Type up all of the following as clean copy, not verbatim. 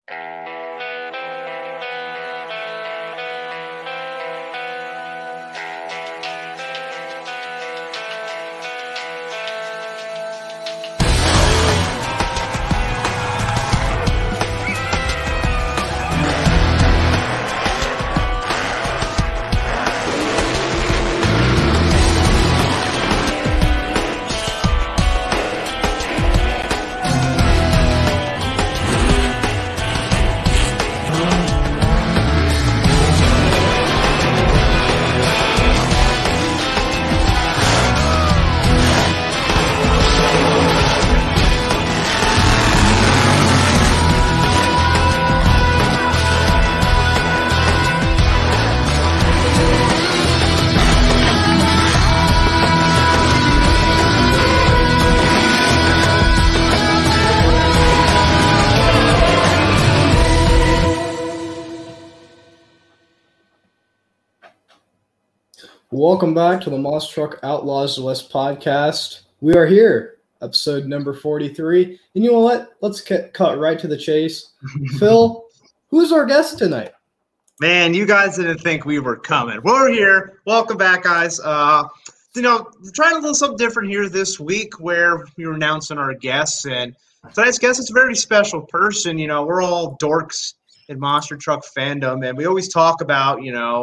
Welcome back to the Monster Truck Outlaws of the West podcast. We are here, episode number 43. And you know what? Let's cut right to the chase. Phil, who's our guest tonight? Man, you guys didn't think we were coming. We're here. Welcome back, guys. We're trying a little something different here this week where we're announcing our guests. And tonight's guest is a very special person. We're all dorks in Monster Truck fandom, and we always talk about,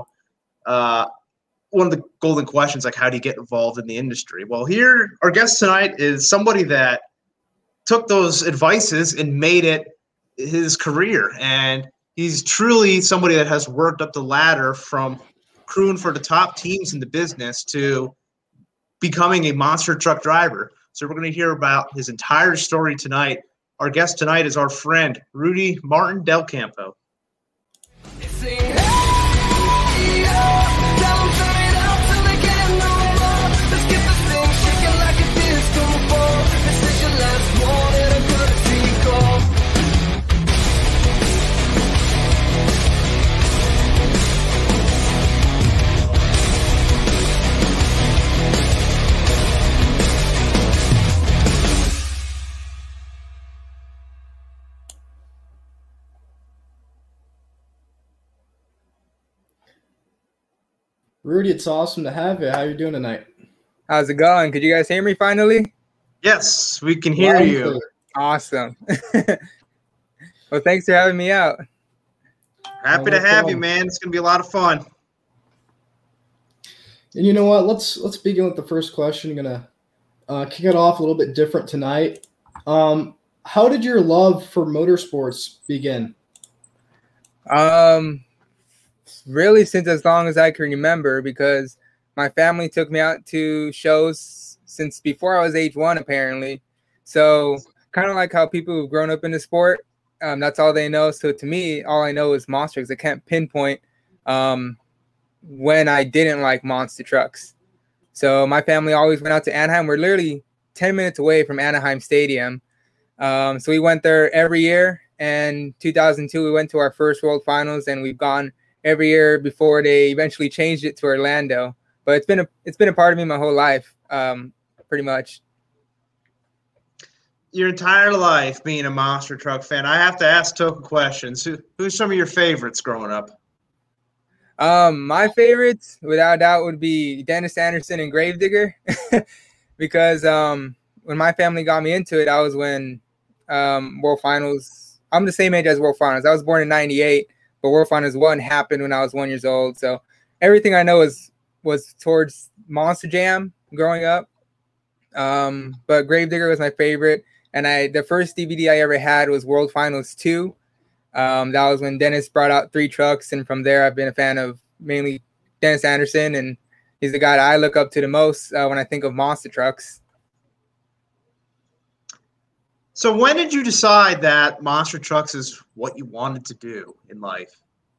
one of the golden questions, like, how do you get involved in the industry? Well, here, our guest tonight is somebody that took those advices and made it his career. And he's truly somebody that has worked up the ladder from crewing for the top teams in the business to becoming a monster truck driver. So we're going to hear about his entire story tonight. Our guest tonight is our friend, Rudy Martin Del Campo. Rudy, it's awesome to have you. How are you doing tonight? How's it going? Could you guys hear me finally? Yes, we can hear you. Awesome. Well, thanks for having me out. Happy to have you, man. It's going to be a lot of fun. And you know what? Let's begin with the first question. I'm going to kick it off a little bit different tonight. How did your love for motorsports begin? Really, since as long as I can remember, because my family took me out to shows since before I was age 1, apparently. So kind of like how people who've grown up in the sport, that's all they know. So to me, all I know is monster trucks. I can't pinpoint when I didn't like monster trucks. So my family always went out to Anaheim. We're literally 10 minutes away from Anaheim Stadium. So we went there every year. And 2002, we went to our first World Finals, and we've gone every year before they eventually changed it to Orlando. But it's been a part of me my whole life, pretty much. Your entire life being a monster truck fan. I have to ask Token questions. Who's some of your favorites growing up? My favorites, without doubt, would be Dennis Anderson and Gravedigger, because when my family got me into it, I was when World Finals. I'm the same age as World Finals. I was born in '98. But World Finals 1 happened when I was 1 year old. So everything I know was towards Monster Jam growing up. But Gravedigger was my favorite. And the first DVD I ever had was World Finals 2. That was when Dennis brought out 3 trucks. And from there, I've been a fan of mainly Dennis Anderson. And he's the guy that I look up to the most when I think of monster trucks. So when did you decide that monster trucks is what you wanted to do in life?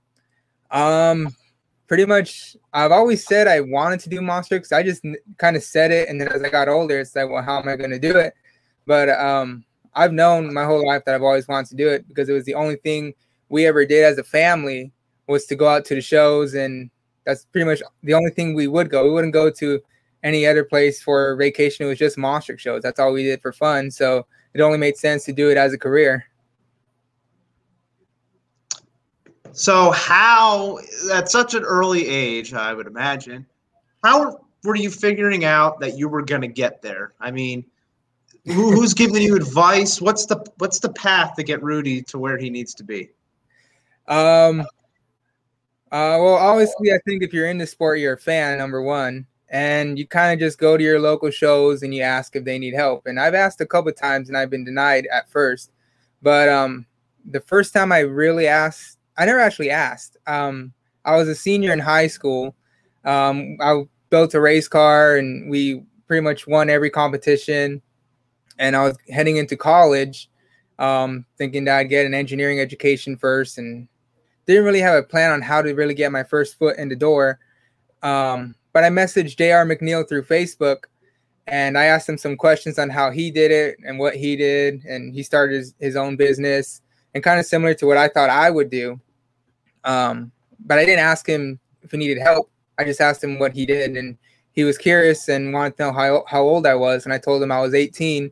Pretty much, I've always said I wanted to do monster trucks. I just kind of said it, and then as I got older, it's like, well, how am I going to do it? But I've known my whole life that I've always wanted to do it because it was the only thing we ever did as a family was to go out to the shows, and that's pretty much the only thing we would go. We wouldn't go to any other place for vacation. It was just monster truck shows. That's all we did for fun. So it only made sense to do it as a career. So how, at such an early age, I would imagine, how were you figuring out that you were going to get there? I mean, who's giving you advice? What's the path to get Rudy to where he needs to be? Well, obviously, I think if you're in the sport, you're a fan, number one, and you kind of just go to your local shows and you ask if they need help. And I've asked a couple of times and I've been denied at first, but the first time I really asked, I never actually asked. I was a senior in high school. I built a race car and we pretty much won every competition. And I was heading into college, thinking that I'd get an engineering education first, and didn't really have a plan on how to really get my first foot in the door. But I messaged J.R. McNeil through Facebook, and I asked him some questions on how he did it and what he did. And he started his own business, and kind of similar to what I thought I would do. But I didn't ask him if he needed help. I just asked him what he did, and he was curious and wanted to know how old I was. And I told him I was 18.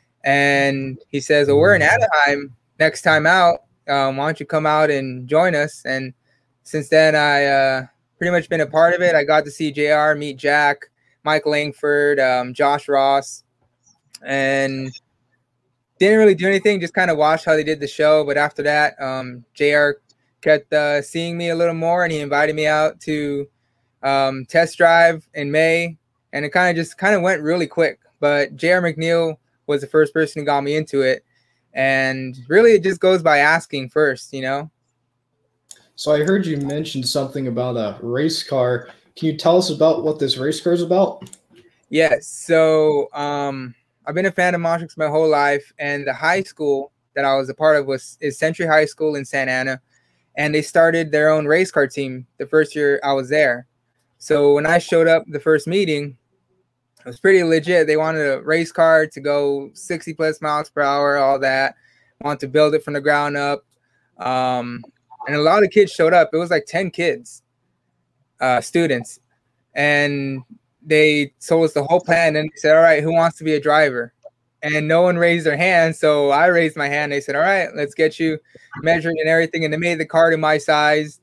And he says, well, we're in Anaheim next time out. Why don't you come out and join us? And since then, I pretty much been a part of it. I got to see JR, meet Jack, Mike Langford, Josh Ross, and didn't really do anything, just kind of watched how they did the show. But after that, JR kept seeing me a little more, and he invited me out to test drive in May, and it kind of went really quick. But JR McNeil was the first person who got me into it. And really, it just goes by asking first, you know? So I heard you mention something about a race car. Can you tell us about what this race car is about? Yes. So I've been a fan of Montreux my whole life. And the high school that I was a part of is Century High School in Santa Ana. And they started their own race car team the first year I was there. So when I showed up the first meeting, it was pretty legit. They wanted a race car to go 60 plus miles per hour, all that. Want to build it from the ground up. And a lot of kids showed up. It was like 10 kids, students. And they told us the whole plan. And they said, all right, who wants to be a driver? And no one raised their hand. So I raised my hand. They said, all right, let's get you measured and everything. And they made the car to my size.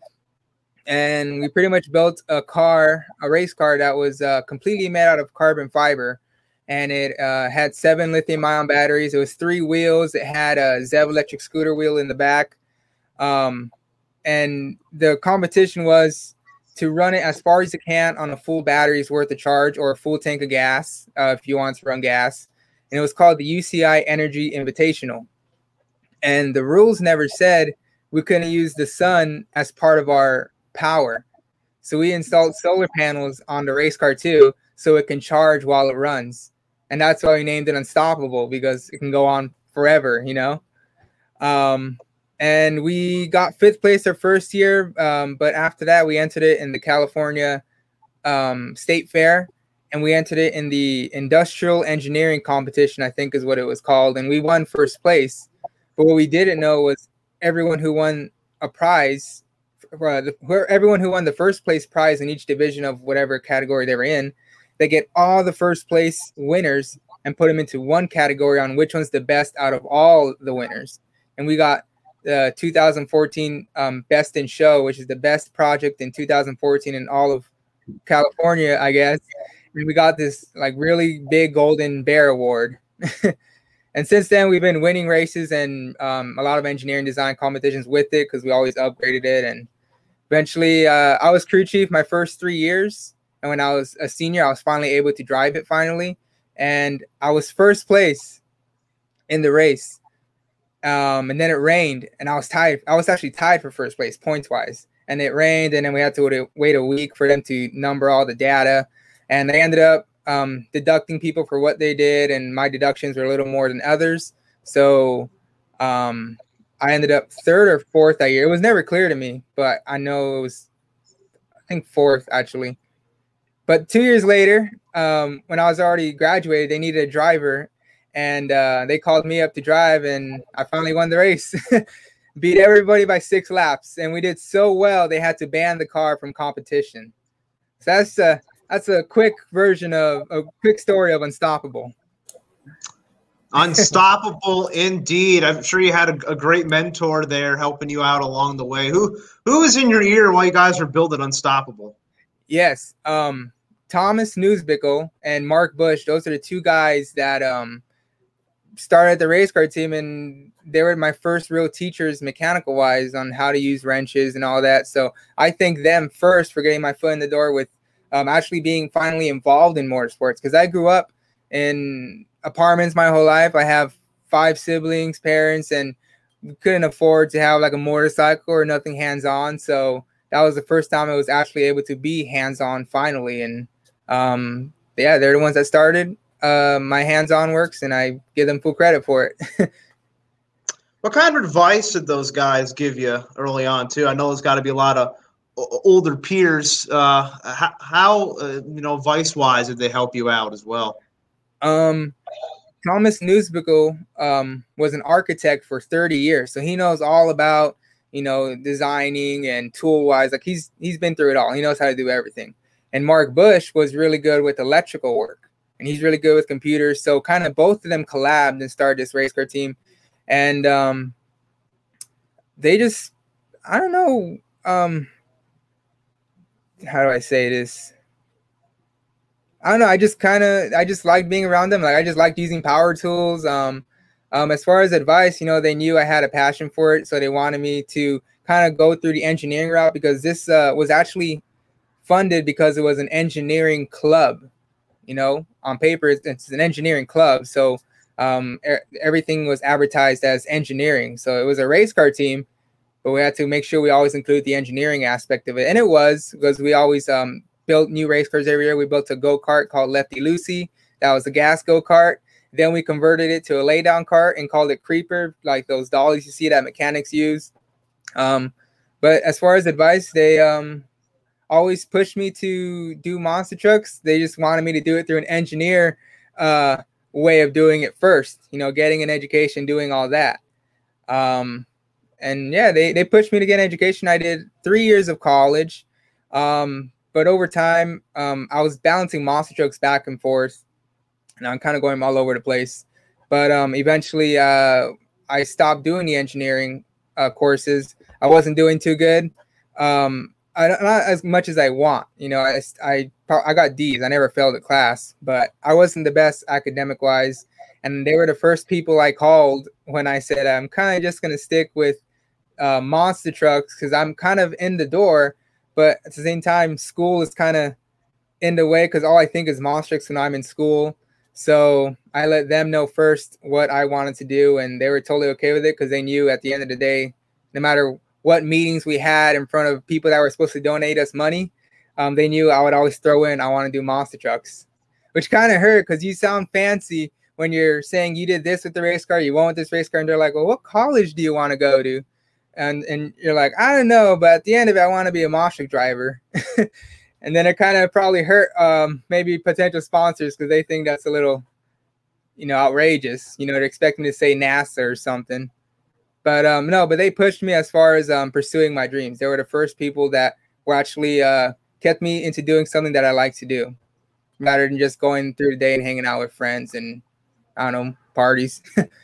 And we pretty much built a race car that was completely made out of carbon fiber. And it had 7 lithium-ion batteries. It was 3 wheels. It had a ZEV electric scooter wheel in the back. And the competition was to run it as far as you can on a full battery's worth of charge or a full tank of gas if you want to run gas. And it was called the UCI Energy Invitational. And the rules never said we couldn't use the sun as part of our power. So we installed solar panels on the race car too, so it can charge while it runs. And that's why we named it Unstoppable, because it can go on forever, you know? And we got 5th place our first year. But after that, we entered it in the California State Fair, and we entered it in the Industrial Engineering Competition, I think is what it was called. And we won 1st place. But what we didn't know was everyone who won a prize, everyone who won the 1st place prize in each division of whatever category they were in, they get all the 1st place winners and put them into one category on which one's the best out of all the winners. And we got the 2014 Best in Show, which is the best project in 2014 in all of California, I guess. And we got this like really big Golden Bear Award. And since then, we've been winning races and a lot of engineering design competitions with it because we always upgraded it. And eventually, I was crew chief my first 3 years. And when I was a senior, I was finally able to drive it finally. And I was 1st place in the race. And then it rained, and I was tied. I was actually tied for 1st place points-wise. And it rained, and then we had to wait a week for them to number all the data. And they ended up deducting people for what they did, and my deductions were a little more than others. So I ended up 3rd or 4th that year. It was never clear to me, but I know it was, I think 4th actually. But 2 years later, when I was already graduated, they needed a driver, and they called me up to drive, and I finally won the race. Beat everybody by 6 laps, and we did so well they had to ban the car from competition. So that's a quick version of a quick story of Unstoppable. Unstoppable indeed. I'm sure you had a great mentor there helping you out along the way. Who was in your ear while you guys were building Unstoppable? Yes. Thomas Newsbickle and Mark Bush, those are the two guys that started the race car team, and they were my first real teachers mechanical wise on how to use wrenches and all that. So I thank them first for getting my foot in the door with actually being finally involved in motorsports, because I grew up in apartments my whole life. I have 5 siblings, parents, and we couldn't afford to have like a motorcycle or nothing hands-on. So that was the first time I was actually able to be hands-on finally. And yeah, they're the ones that started my hands-on works, and I give them full credit for it. What kind of advice did those guys give you early on too? I know there's got to be a lot of older peers. How advice-wise did they help you out as well? Thomas Newsbickle was an architect for 30 years, so he knows all about designing and tool-wise. Like he's been through it all. He knows how to do everything. And Mark Bush was really good with electrical work, and he's really good with computers. So kind of both of them collabed and started this race car team. And they just, I don't know, how do I say this? I don't know. I just liked being around them. Like I just liked using power tools. As far as advice, they knew I had a passion for it, so they wanted me to kind of go through the engineering route, because this was actually funded because it was an engineering club. On paper it's an engineering club, so everything was advertised as engineering. So it was a race car team, but we had to make sure we always include the engineering aspect of it, and it was because we always built new race cars every year. We built a go-kart called Lefty Lucy. That was a gas go-kart. Then we converted it to a lay-down kart and called it Creeper, like those dollies you see that mechanics use. But as far as advice, they always pushed me to do monster trucks. They just wanted me to do it through an engineer way of doing it first, getting an education, doing all that. And yeah, they pushed me to get an education. I did 3 years of college. But over time, I was balancing monster trucks back and forth, and I'm kind of going all over the place. But eventually, I stopped doing the engineering courses. I wasn't doing too good. Not as much as I want. I got D's. I never failed a class, but I wasn't the best academic-wise. And they were the first people I called when I said, I'm kind of just going to stick with monster trucks because I'm kind of in the door. But at the same time, school is kind of in the way because all I think is monster trucks when I'm in school. So I let them know first what I wanted to do, and they were totally okay with it because they knew at the end of the day, no matter what meetings we had in front of people that were supposed to donate us money, they knew I would always throw in, I want to do monster trucks, which kind of hurt because you sound fancy when you're saying you did this with the race car, you went with this race car, and they're like, well, what college do you want to go to? And you're like, I don't know, but at the end of it, I want to be a monster truck driver. And then it kind of probably hurt maybe potential sponsors because they think that's a little, outrageous. They're expecting to say NASA or something. But no, but they pushed me as far as pursuing my dreams. They were the first people that were actually kept me into doing something that I like to do, rather than just going through the day and hanging out with friends and, I don't know, parties.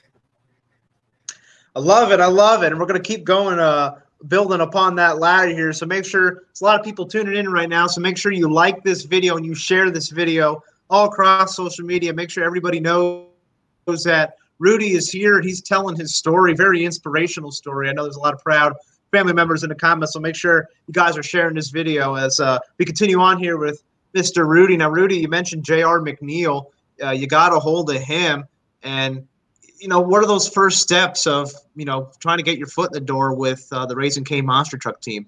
I love it. And we're going to keep going, building upon that ladder here. So make sure, there's a lot of people tuning in right now. So make sure you like this video and you share this video all across social media. Make sure everybody knows that Rudy is here. He's telling his story, very inspirational story. I know there's a lot of proud family members in the comments. So make sure you guys are sharing this video as we continue on here with Mr. Rudy. Now, Rudy, you mentioned J.R. McNeil. You got a hold of him. And what are those first steps of, trying to get your foot in the door with the Raising Cane Monster Truck team?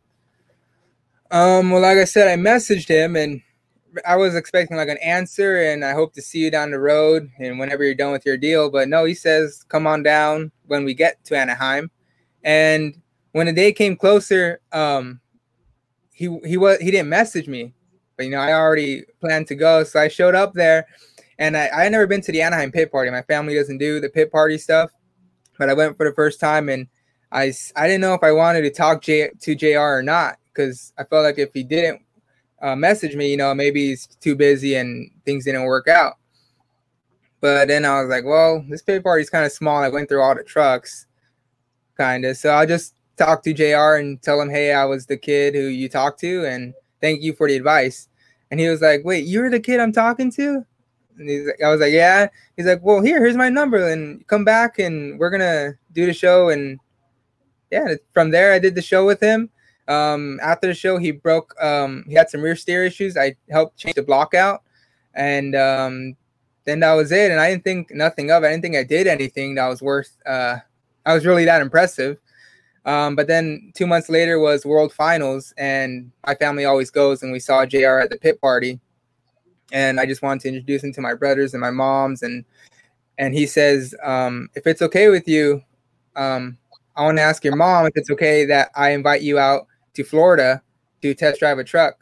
Well, like I said, I messaged him and I was expecting like an answer and I hope to see you down the road and whenever you're done with your deal. But no, he says, come on down when we get to Anaheim. And when the day came closer, he didn't message me, but I already planned to go. So I showed up there. And I had never been to the Anaheim pit party. My family doesn't do the pit party stuff, but I went for the first time, and I didn't know if I wanted to talk to JR or not because I felt like if he didn't message me, maybe he's too busy and things didn't work out. But then I was like, well, this pit party's kind of small. I went through all the trucks, kind of. So I'll just talk to JR and tell him, hey, I was the kid who you talked to, and thank you for the advice. And he was like, wait, you're the kid I'm talking to? And I was like, yeah. He's like, well, here's my number, and come back, and we're going to do the show. And yeah, from there, I did the show with him. After the show, he had some rear steer issues. I helped change the block out. And then that was it. And I didn't think nothing of it. I didn't think I did anything that was I was really that impressive. But then 2 months later was World Finals, and my family always goes, and we saw JR at the pit party. And I just wanted to introduce him to my brothers and my moms. And he says, if it's okay with you, I want to ask your mom if it's okay that I invite you out to Florida to test drive a truck.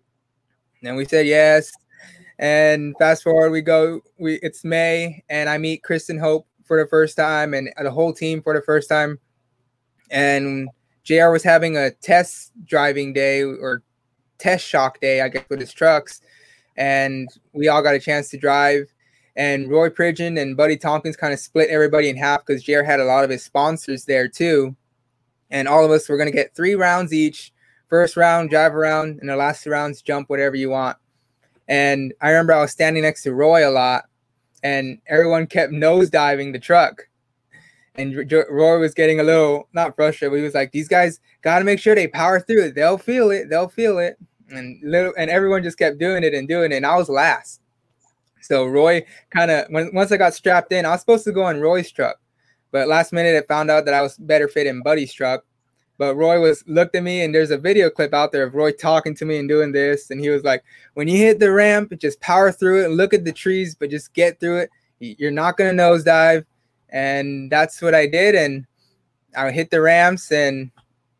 And we said yes. And fast forward, it's May, and I meet Kristen Hope for the first time, and the whole team for the first time. And JR was having a test driving day, or test shock day, I guess, with his trucks. And we all got a chance to drive. And Roy Pridgeon and Buddy Tompkins kind of split everybody in half because JR had a lot of his sponsors there too. And all of us were going to get 3 rounds each. First round, drive around, and the last 2 rounds, jump whatever you want. And I remember I was standing next to Roy a lot, and everyone kept nosediving the truck. And Roy was getting a little, not frustrated, but he was like, these guys got to make sure they power through it. They'll feel it. They'll feel it. And everyone just kept doing it. And I was last. So Roy once I got strapped in, I was supposed to go on Roy's truck. But last minute, I found out that I was better fit in Buddy's truck. But Roy looked at me, and there's a video clip out there of Roy talking to me and doing this. And he was like, when you hit the ramp, just power through it and look at the trees, but just get through it. You're not going to nosedive. And that's what I did. And I hit the ramps, and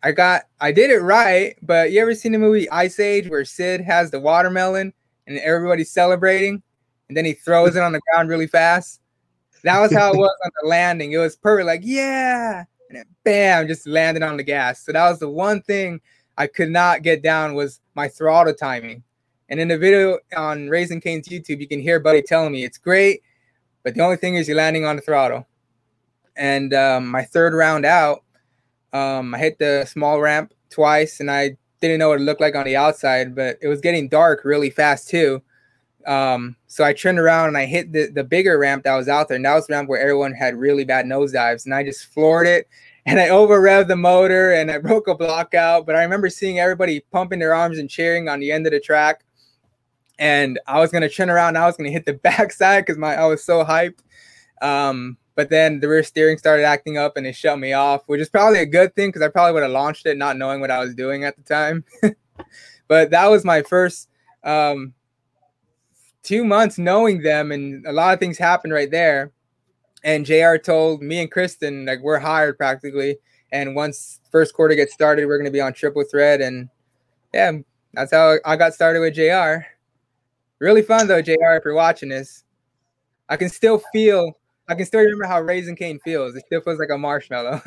I did it right. But you ever seen the movie Ice Age where Sid has the watermelon and everybody's celebrating, and then he throws it on the ground really fast? That was how it was on the landing. It was perfect. Like, yeah. And it, bam, just landed on the gas. So that was the one thing I could not get down, was my throttle timing. And in the video on Raising Cane's YouTube, you can hear Buddy telling me it's great, but the only thing is you're landing on the throttle. And my third round out, I hit the small ramp twice, and I didn't know what it looked like on the outside, but it was getting dark really fast too. So I turned around and I hit the bigger ramp that was out there, and that was the ramp where everyone had really bad nosedives, and I just floored it, and I over revved the motor, and I broke a block out. But I remember seeing everybody pumping their arms and cheering on the end of the track, and I was going to turn around and I was going to hit the backside because I was so hyped. But then the rear steering started acting up, and it shut me off, which is probably a good thing because I probably would have launched it not knowing what I was doing at the time. But that was my first 2 months knowing them, and a lot of things happened right there. And JR told me and Kristen, like, we're hired practically. And once first quarter gets started, we're going to be on triple thread. And yeah, that's how I got started with JR. Really fun though, JR, if you're watching this. I can still remember how Raising Cane feels. It still feels like a marshmallow.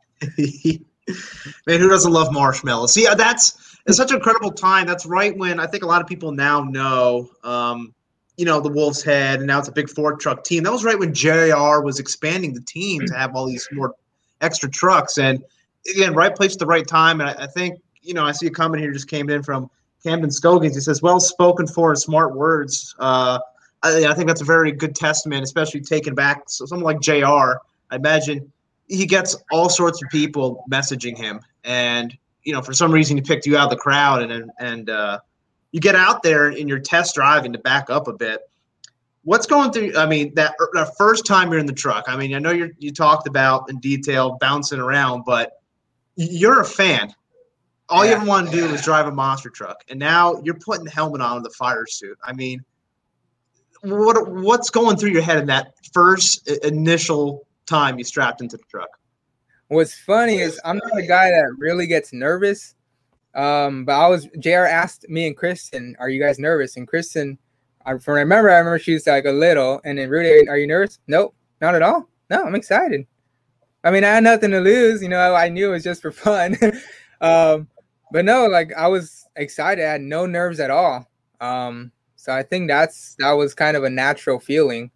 Man, who doesn't love marshmallows? See, it's such an incredible time. That's right when I think a lot of people now know, the Wolf's Head, and now it's a big Ford truck team. That was right when JR was expanding the team to have all these more extra trucks. And again, right place at the right time. And I think, I see a comment here just came in from Camden Skogans. He says, well spoken for and smart words. I think that's a very good testament, especially taking back someone like JR. I imagine he gets all sorts of people messaging him, and for some reason he picked you out of the crowd, and you get out there in your test driving to back up a bit. What's going through? I mean, that first time you're in the truck. I mean, I know you talked about in detail bouncing around, but you're a fan. All you ever want to do is drive a monster truck, and now you're putting the helmet on with the fire suit. I mean, what's going through your head in that first initial time you strapped into the truck? What's funny is I'm not a guy that really gets nervous. But JR asked me and Kristen, are you guys nervous? And Kristen, I remember she was like a little, and then Rudy, are you nervous? Nope, not at all. No, I'm excited. I mean, I had nothing to lose, I knew it was just for fun. But no, like, I was excited. I had no nerves at all. So I think that was kind of a natural feeling.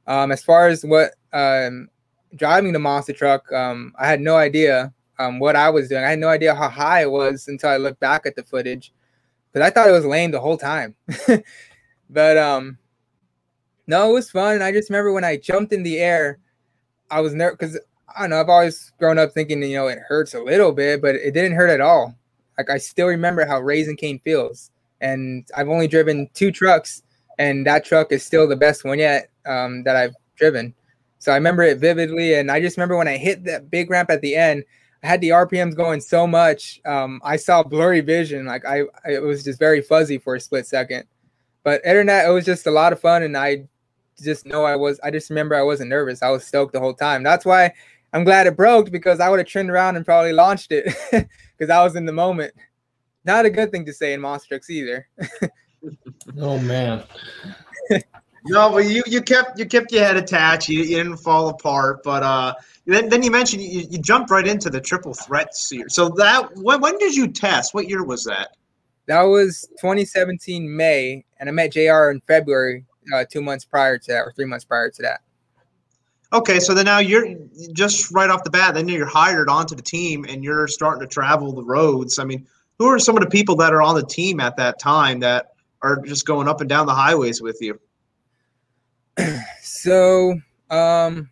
As far as what driving the monster truck, I had no idea what I was doing. I had no idea how high it was until I looked back at the footage, because I thought it was lame the whole time. But no, it was fun. I just remember when I jumped in the air, I was nervous because I don't know. I've always grown up thinking, it hurts a little bit, but it didn't hurt at all. Like, I still remember how Raising Cane feels, and I've only driven 2 trucks, and that truck is still the best one yet that I've driven. So I remember it vividly, and I just remember when I hit that big ramp at the end, I had the RPMs going so much. I saw blurry vision. Like, it was just very fuzzy for a split second. But other than that, it was just a lot of fun, and I just remember I wasn't nervous. I was stoked the whole time. That's why I'm glad it broke, because I would have turned around and probably launched it because I was in the moment. Not a good thing to say in monster trucks either. Oh man. No, but you kept your head attached. You didn't fall apart. But then you mentioned you jumped right into the triple threat series. So when did you test? What year was that? That was 2017 May, and I met JR in February, 2 months prior to that, or 3 months prior to that. Okay, so then now you're just right off the bat, then you're hired onto the team and you're starting to travel the roads. I mean, who are some of the people that are on the team at that time that are just going up and down the highways with you? So, when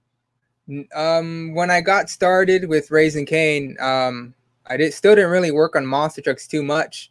I got started with Raising Cane, I still didn't really work on monster trucks too much.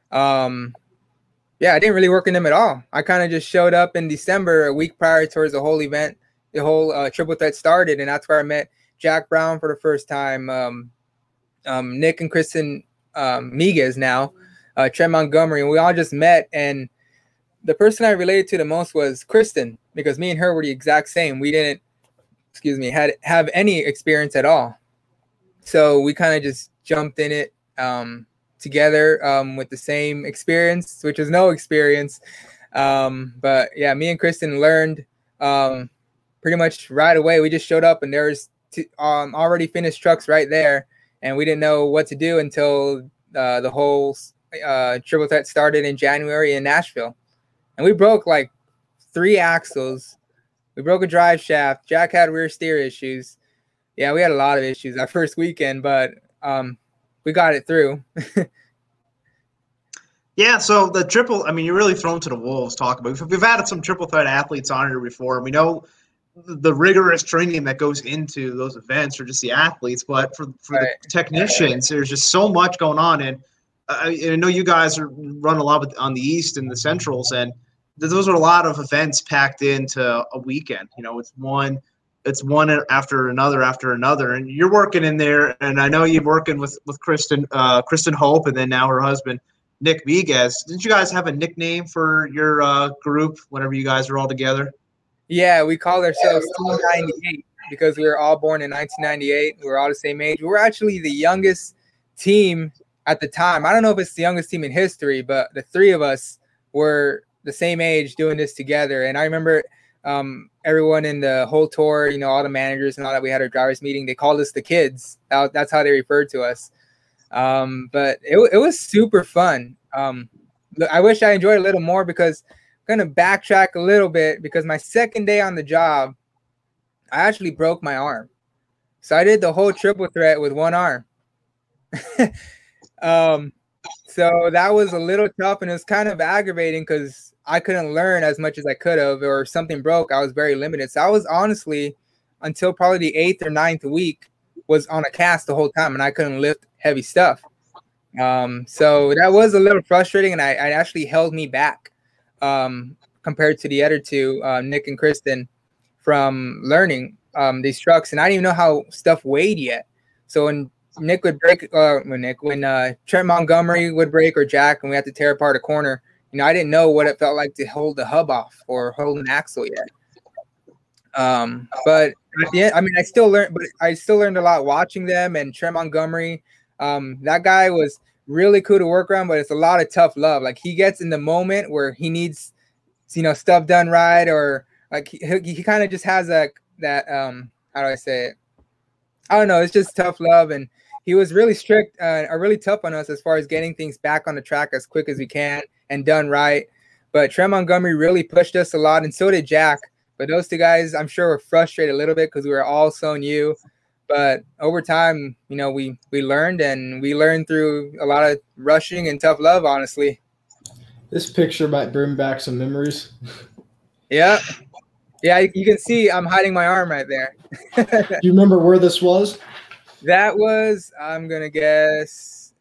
I didn't really work in them at all. I kind of just showed up in December, a week prior towards the whole event. The whole triple threat started, and that's where I met Jack Brown for the first time, Nick and Kristen Miguez now, Trent Montgomery, and we all just met. And the person I related to the most was Kristen, because me and her were the exact same. We didn't, have any experience at all. So we kind of just jumped in it together with the same experience, which was no experience. But yeah, me and Kristen learned pretty much right away. We just showed up and there was already finished trucks right there, and we didn't know what to do until the whole triple threat started in January in Nashville. And we broke like 3 axles. We broke a drive shaft. Jack had rear steer issues. Yeah, we had a lot of issues that first weekend, but we got it through. Yeah, so the triple, I mean, you're really thrown to the wolves talking about. We've had some triple threat athletes on here before, and we know the rigorous training that goes into those events, or just the athletes, but for the technicians, there's just so much going on. And I know you guys run a lot on the East and the Centrals, and those are a lot of events packed into a weekend. It's one after another, and you're working in there. And I know you're working with Kristen Hope, and then now her husband Nick Miguez. Didn't you guys have a nickname for your group whenever you guys were all together? Yeah, we called ourselves Team 98 because we were all born in 1998. We were all the same age. We were actually the youngest team at the time. I don't know if it's the youngest team in history, but the 3 of us were the same age doing this together. And I remember everyone in the whole tour, all the managers and all that, we had our drivers meeting. They called us the kids. That's how they referred to us. But it was super fun. I wish I enjoyed it a little more, because I'm going to backtrack a little bit, because my second day on the job, I actually broke my arm. So I did the whole triple threat with one arm. So that was a little tough, and it was kind of aggravating because I couldn't learn as much as I could have, or if something broke, I was very limited. So I was honestly, until probably the 8th or 9th week, was on a cast the whole time, and I couldn't lift heavy stuff. So that was a little frustrating, and I actually held me back compared to the other 2, Nick and Kristen, from learning these trucks. And I didn't even know how stuff weighed yet. So when Nick would break, when Trent Montgomery would break, or Jack, and we had to tear apart a corner, I didn't know what it felt like to hold the hub off or hold an axle yet. But at the end, I still learned a lot watching them. And Trent Montgomery, that guy was really cool to work around, but it's a lot of tough love. Like, he gets in the moment where he needs, stuff done right, or like he kind of just has that how do I say it? I don't know. It's just tough love, and he was really strict, really tough on us as far as getting things back on the track as quick as we can and done right. But Trent Montgomery really pushed us a lot, and so did Jack. But those two guys, I'm sure, were frustrated a little bit because we were all so new. But over time, you know, we learned, and we learned through a lot of rushing and tough love, honestly. This picture might bring back some memories. Yeah. Yeah, you can see I'm hiding my arm right there. Do you remember where this was? That was, I'm going to guess,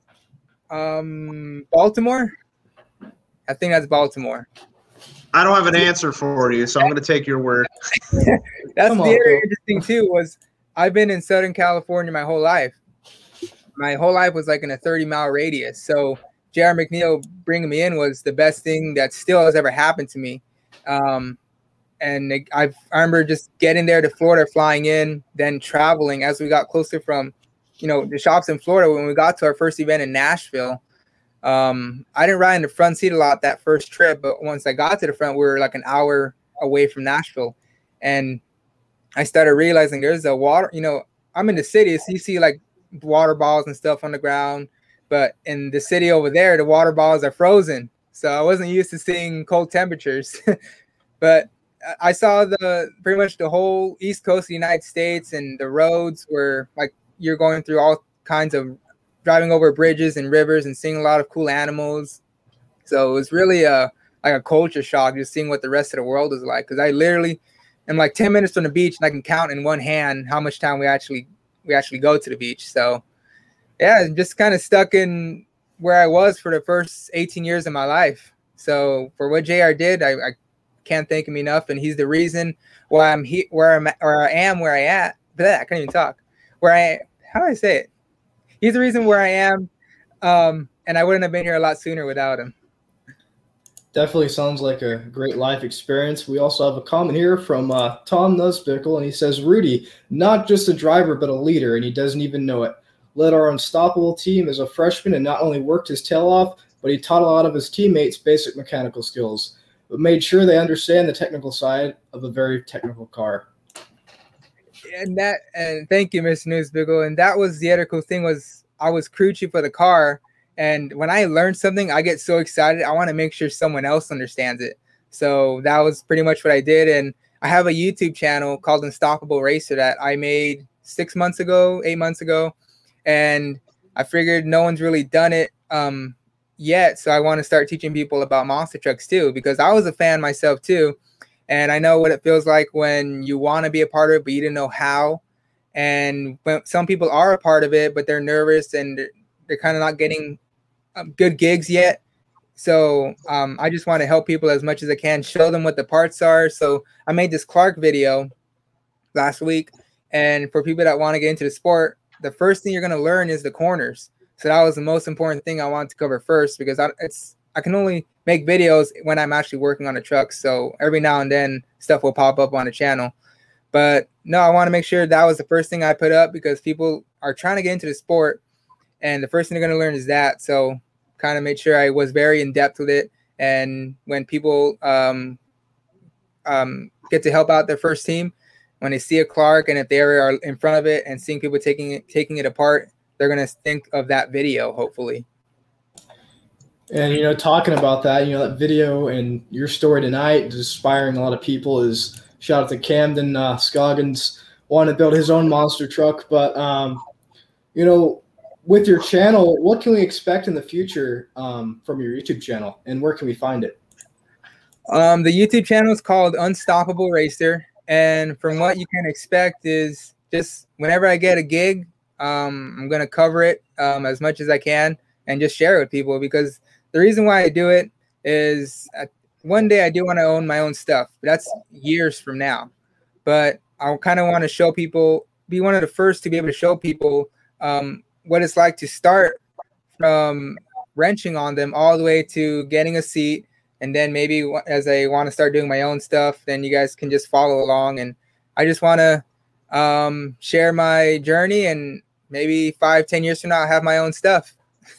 Baltimore. I think that's Baltimore. I don't have an answer for you, so I'm going to take your word. That's the other interesting too, was I've been in Southern California my whole life. My whole life was like in a 30-mile radius. So J.R. McNeil bringing me in was the best thing that still has ever happened to me. And I remember just getting there to Florida, flying in, then traveling as we got closer from, you know, the shops in Florida. When we got to our first event in Nashville, I didn't ride in the front seat a lot that first trip, but once I got to the front, we were like an hour away from Nashville. And I started realizing there's a water, you know, I'm in the city, so you see like water balls and stuff on the ground. But in the city over there, the water balls are frozen. So I wasn't used to seeing cold temperatures. But I saw pretty much the whole East Coast of the United States, and the roads were like you're going through all kinds of driving over bridges and rivers and seeing a lot of cool animals. So it was really like a culture shock just seeing what the rest of the world is like. Because I literally am like 10 minutes from the beach, and I can count in one hand how much time we actually go to the beach. So yeah, just kind of stuck in where I was for the first 18 years of my life. So for what JR did, I can't thank him enough, and he's the reason why I'm here, where I am. I can't even talk. How do I say it? He's the reason where I am, and I wouldn't have been here a lot sooner without him. Definitely sounds like a great life experience. We also have a comment here from Tom Nusbickle, and he says, Rudy, not just a driver, but a leader, and he doesn't even know it. Led our unstoppable team as a freshman and not only worked his tail off, but he taught a lot of his teammates basic mechanical skills, but made sure they understand the technical side of a very technical car. And thank you, Mr. Newsbigle. And that was the other cool thing, was I was crew chief for the car. And when I learn something, I get so excited. I want to make sure someone else understands it. So that was pretty much what I did. And I have a YouTube channel called Unstoppable Racer that I made 8 months ago. And I figured no one's really done it yet. So I want to start teaching people about monster trucks too, because I was a fan myself too. And I know what it feels like when you want to be a part of it, but you didn't know how. And when some people are a part of it, but they're nervous and they're kind of not getting good gigs yet. So I just want to help people as much as I can, show them what the parts are. So I made this Clark video last week. And for people that want to get into the sport, the first thing you're going to learn is the corners. So that was the most important thing I wanted to cover first, because I can only make videos when I'm actually working on a truck. So every now and then stuff will pop up on the channel. But no, I want to make sure that was the first thing I put up, because people are trying to get into the sport, and the first thing they're going to learn is that. So kind of made sure I was very in depth with it. And when people get to help out their first team, when they see a Clark and if they are in front of it and seeing people taking it apart, they're going to think of that video, hopefully. And, talking about that, that video and your story tonight is inspiring a lot of people. Is shout out to Camden Scoggins, wanting to build his own monster truck. But, with your channel, what can we expect in the future from your YouTube channel, and where can we find it? The YouTube channel is called Unstoppable Racer. And from what you can expect is just whenever I get a gig, I'm going to cover it as much as I can and just share it with people, because the reason why I do it is one day I do want to own my own stuff. That's years from now. But I kind of want to show people, be one of the first to be able to show people what it's like to start from wrenching on them all the way to getting a seat. And then maybe as I want to start doing my own stuff, then you guys can just follow along. And I just want to share my journey, and maybe 5-10 years from now, I'll have my own stuff.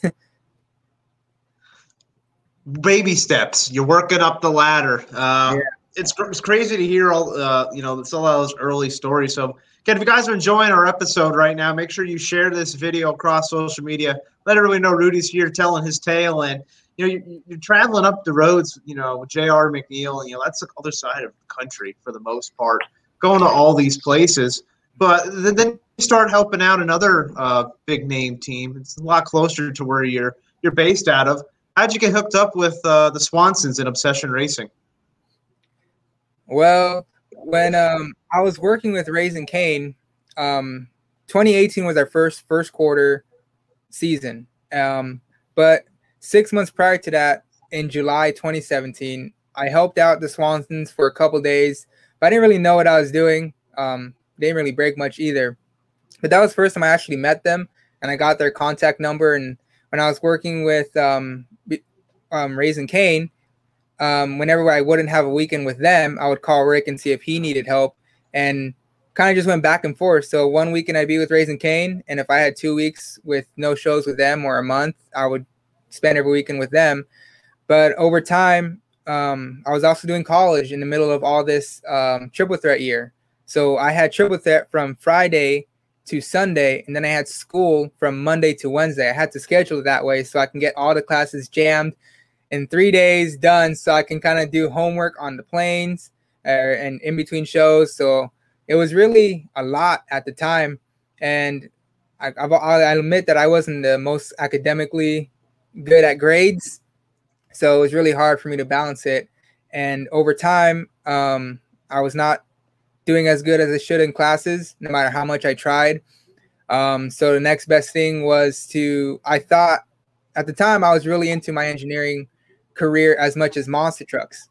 Baby steps. You're working up the ladder. Yeah. It's crazy to hear all those early stories. So again, if you guys are enjoying our episode right now, make sure you share this video across social media. Let everyone know Rudy's here telling his tale. And you're traveling up the roads, with J.R. McNeil, and that's the other side of the country for the most part, going to all these places. But then you start helping out another big name team. It's a lot closer to where you're based out of. How'd you get hooked up with the Swansons in Obsession Racing? Well, when I was working with Raising Cane, 2018 was our first quarter season. But 6 months prior to that, in July 2017, I helped out the Swansons for a couple days, but I didn't really know what I was doing. They didn't really break much either. But that was the first time I actually met them, and I got their contact number. And when I was working with Raising Cane, whenever I wouldn't have a weekend with them, I would call Rick and see if he needed help, and kind of just went back and forth. So one weekend I'd be with Raising Cane, and if I had 2 weeks with no shows with them or a month, I would spend every weekend with them. But over time, I was also doing college in the middle of all this triple threat year. So I had triple threat from Friday to Sunday, and then I had school from Monday to Wednesday. I had to schedule it that way so I can get all the classes jammed in 3 days done, so I can kind of do homework on the planes and in between shows. So it was really a lot at the time, and I'll admit that I wasn't the most academically good at grades, so it was really hard for me to balance it. And over time, I was not doing as good as I should in classes, no matter how much I tried. So the next best thing was I thought at the time I was really into my engineering career as much as monster trucks.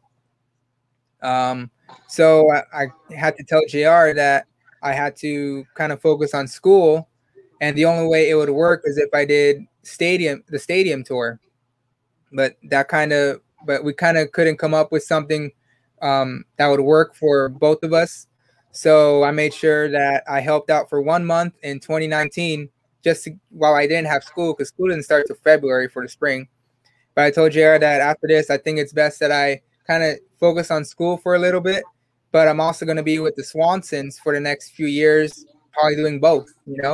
So I had to tell JR that I had to kind of focus on school, and the only way it would work is if I did the stadium tour. But we kind of couldn't come up with something that would work for both of us. So I made sure that I helped out for 1 month in 2019, while I didn't have school, because school didn't start till February for the spring. But I told JR that after this, I think it's best that I kind of focus on school for a little bit, but I'm also going to be with the Swansons for the next few years, probably doing both,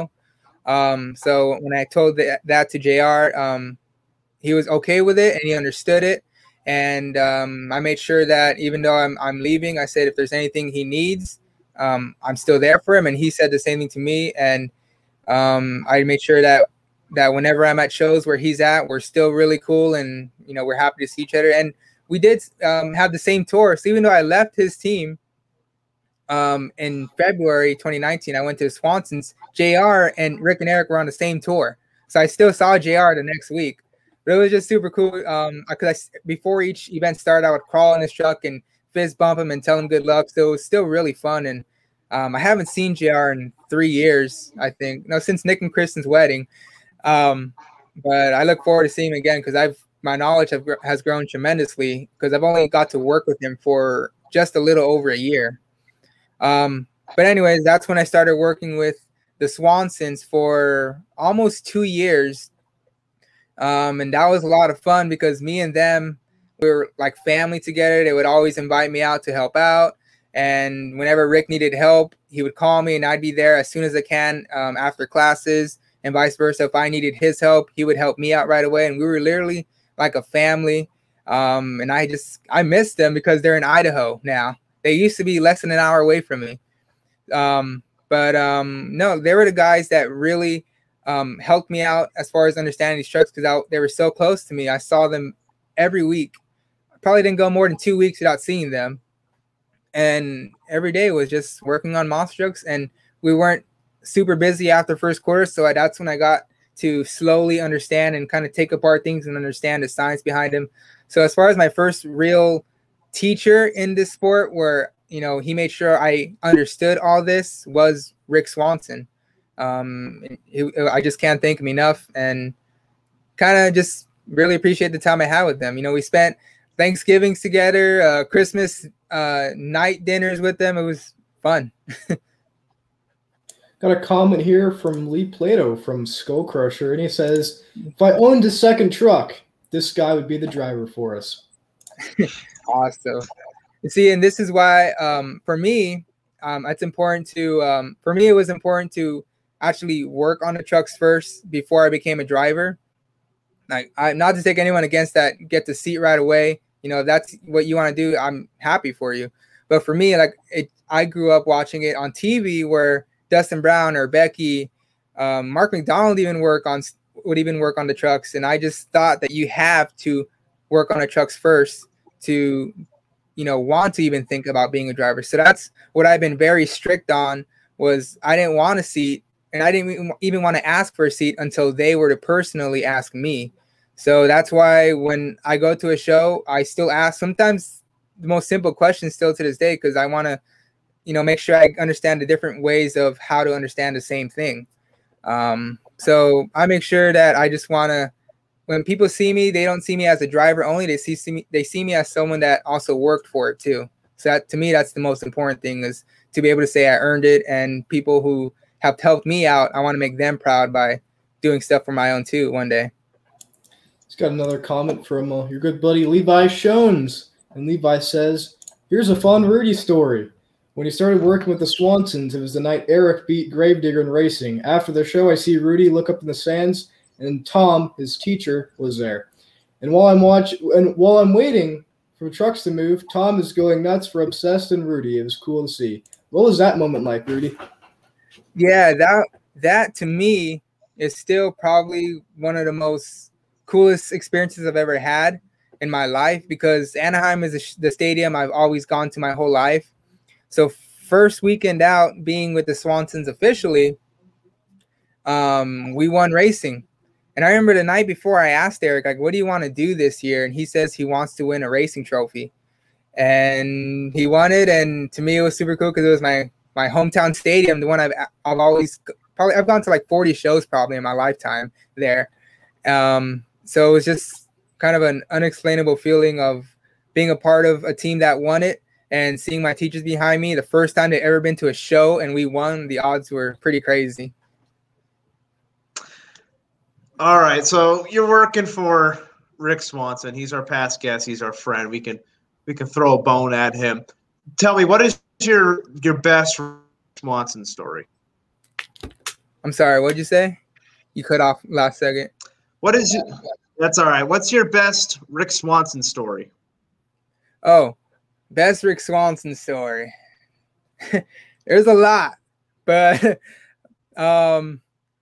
So when I told that to JR, he was okay with it and he understood it. And I made sure that even though I'm leaving, I said if there's anything he needs, I'm still there for him. And he said the same thing to me. And I made sure that whenever I'm at shows where he's at, we're still really cool, and we're happy to see each other. And we did have the same tour. So even though I left his team in February 2019, I went to the Swansons. JR and Rick and Eric were on the same tour, so I still saw JR the next week. But it was just super cool. Because before each event started, I would crawl in his truck and fist bump him and tell him good luck. So it was still really fun. And I haven't seen JR in 3 years, I think. No, since Nick and Kristen's wedding. But I look forward to seeing him again, because my knowledge has grown tremendously, because I've only got to work with him for just a little over a year. But anyways, that's when I started working with the Swansons for almost 2 years. And that was a lot of fun, because me and them, we were like family together. They would always invite me out to help out. And whenever Rick needed help, he would call me and I'd be there as soon as I can after classes, and vice versa. If I needed his help, he would help me out right away. And we were literally like a family. And I miss them, because they're in Idaho now. They used to be less than an hour away from me. But no, they were the guys that really helped me out as far as understanding these trucks, because they were so close to me. I saw them every week. I probably didn't go more than 2 weeks without seeing them. And every day was just working on monster trucks, and we weren't super busy after first quarter. So that's when I got to slowly understand and kind of take apart things and understand the science behind them. So as far as my first real teacher in this sport, where, he made sure I understood all this, was Rick Swanson. I just can't thank him enough, and kind of just really appreciate the time I had with them. We spent Thanksgivings together, Christmas night dinners with them. It was fun. Got a comment here from Lee Plato from Skull Crusher, and he says, if I owned a second truck, this guy would be the driver for us. Awesome. See, and this is why, for me, it's important to, for me, it was important to actually work on the trucks first before I became a driver. Like, not to take anyone against that, get the seat right away. You know, if that's what you want to do, I'm happy for you. But for me, like, I grew up watching it on TV where Dustin Brown or Becky, Mark McDonald would even work on the trucks. And I just thought that you have to work on the trucks first to, you know, want to even think about being a driver. So that's what I've been very strict on, was I didn't want a seat, and I didn't even want to ask for a seat until they were to personally ask me. So that's why when I go to a show, I still ask sometimes the most simple questions still to this day, because I want to, you know, make sure I understand the different ways of how to understand the same thing. So I make sure that I just want to, when people see me, they don't see me as a driver only. They see me as someone that also worked for it too. So that, to me, that's the most important thing, is to be able to say I earned it, and people who have helped me out, I want to make them proud by doing stuff for my own too one day. He's got another comment from your good buddy Levi Shones. And Levi says, here's a fun Rudy story. When he started working with the Swansons, it was the night Eric beat Gravedigger in racing. After the show, I see Rudy look up in the stands, and Tom, his teacher, was there. And while I'm waiting for trucks to move, Tom is going nuts for Obsessed and Rudy. It was cool to see. What was that moment like, Rudy? Yeah, that to me is still probably one of the most coolest experiences I've ever had in my life, because Anaheim is the stadium I've always gone to my whole life. So first weekend out being with the Swansons officially, we won racing. And I remember the night before I asked Eric, like, what do you want to do this year? And he says he wants to win a racing trophy. And he won it. And to me, it was super cool because it was my hometown stadium, the one I've gone to like 40 shows probably in my lifetime there. So it was just kind of an unexplainable feeling of being a part of a team that won it, and seeing my teachers behind me. The first time they'd ever been to a show and we won, the odds were pretty crazy. All right, so you're working for Rick Swanson. He's our past guest. He's our friend. We can throw a bone at him. Tell me, what is your best Swanson story? I'm sorry, what'd you say? You cut off last second. That's all right. What's your best Rick Swanson story? Oh, best Rick Swanson story. There's a lot, but I'm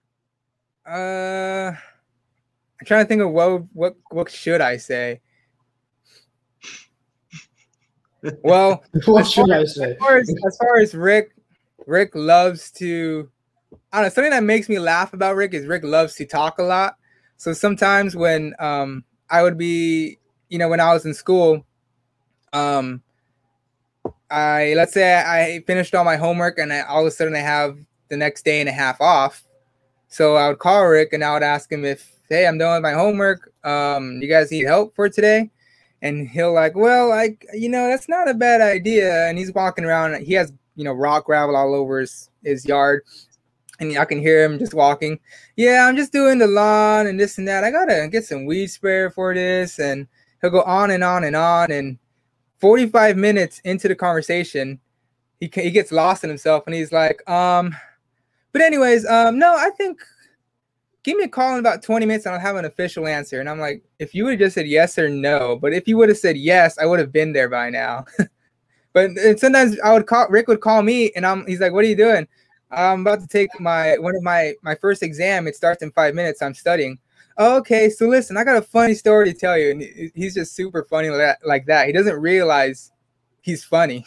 trying to think of what should I say? Well, what should I say? As far as Rick loves to, I don't know, something that makes me laugh about Rick is Rick loves to talk a lot. So sometimes when I would be, when I was in school, let's say I finished all my homework and all of a sudden I have the next day and a half off. So I would call Rick and I would ask him hey, I'm done with my homework. You guys need help for today? And he'll that's not a bad idea. And he's walking around. He has, rock gravel all over his yard. And I can hear him just walking. Yeah, I'm just doing the lawn and this and that. I got to get some weed sprayer for this. And he'll go on and on and on. And 45 minutes into the conversation, he gets lost in himself. And he's like, but anyways, no, I think give me a call in about 20 minutes and I'll have an official answer. And I'm like, if you would have just said yes or no, but if you would have said yes, I would have been there by now. But sometimes Rick would call me and he's like, what are you doing? I'm about to take one of my first exam. It starts in 5 minutes. I'm studying. Oh, okay. So listen, I got a funny story to tell you. And he's just super funny like that. He doesn't realize he's funny.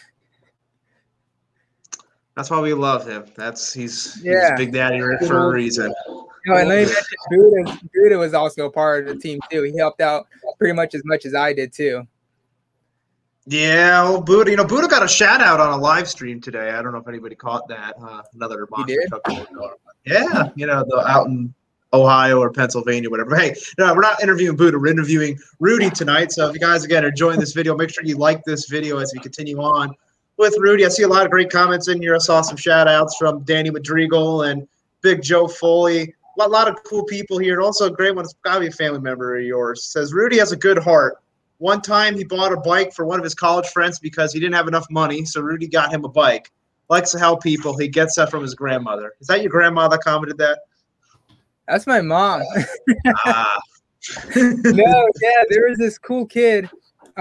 That's why we love him. He's Big Daddy Rick for a reason. And let me mention Buddha was also a part of the team too. He helped out pretty much as I did too. Yeah, well, Buddha. Buddha got a shout out on a live stream today. I don't know if anybody caught that. Another monster truck. Yeah, out in Ohio or Pennsylvania, whatever. Hey, no, we're not interviewing Buddha. We're interviewing Rudy tonight. So if you guys again are enjoying this video, make sure you like this video as we continue on with Rudy. I see a lot of great comments in here. I saw some shout outs from Danny Madrigal and Big Joe Foley. A lot of cool people here. And also a great one. It's got to be a family member of yours. It says, Rudy has a good heart. One time he bought a bike for one of his college friends because he didn't have enough money. So Rudy got him a bike. Likes to help people. He gets that from his grandmother. Is that your grandma that commented that? That's my mom. No, yeah, there was this cool kid,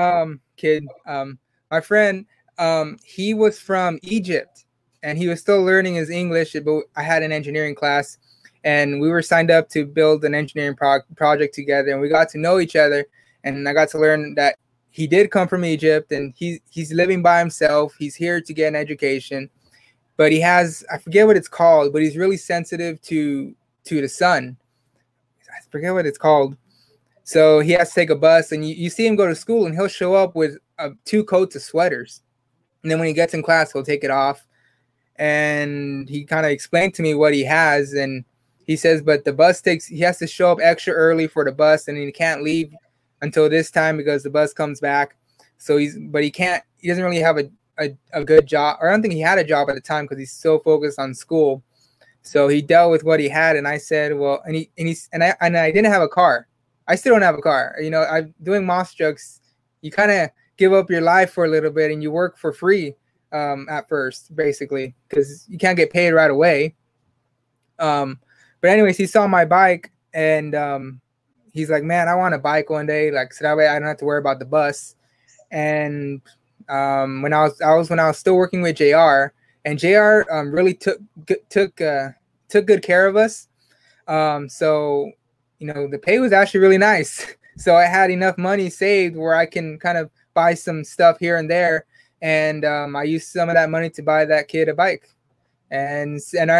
my friend, he was from Egypt and he was still learning his English, but I had an engineering class and we were signed up to build an engineering project together and we got to know each other and I got to learn that he did come from Egypt and he's living by himself. He's here to get an education, but he has, I forget what it's called, but he's really sensitive to the sun. I forget what it's called. So he has to take a bus and you see him go to school and he'll show up with 2 coats of sweaters. And then when he gets in class, he'll take it off. And he kind of explained to me what he has. And he says, but the bus he has to show up extra early for the bus and he can't leave until this time because the bus comes back. So he doesn't really have a good job. Or I don't think he had a job at the time because he's so focused on school. So he dealt with what he had. And I said, well, and I didn't have a car. I still don't have a car. You know, I'm doing Moss Trucks. You kind of give up your life for a little bit and you work for free at first, basically, because you can't get paid right away. But anyways, he saw my bike and he's like, man, I want a bike one day. Like, so that way I don't have to worry about the bus. And when I was still working with JR, and JR really took good care of us. So, you know, the pay was actually really nice. So I had enough money saved where I can kind of buy some stuff here and there. And I used some of that money to buy that kid a bike. And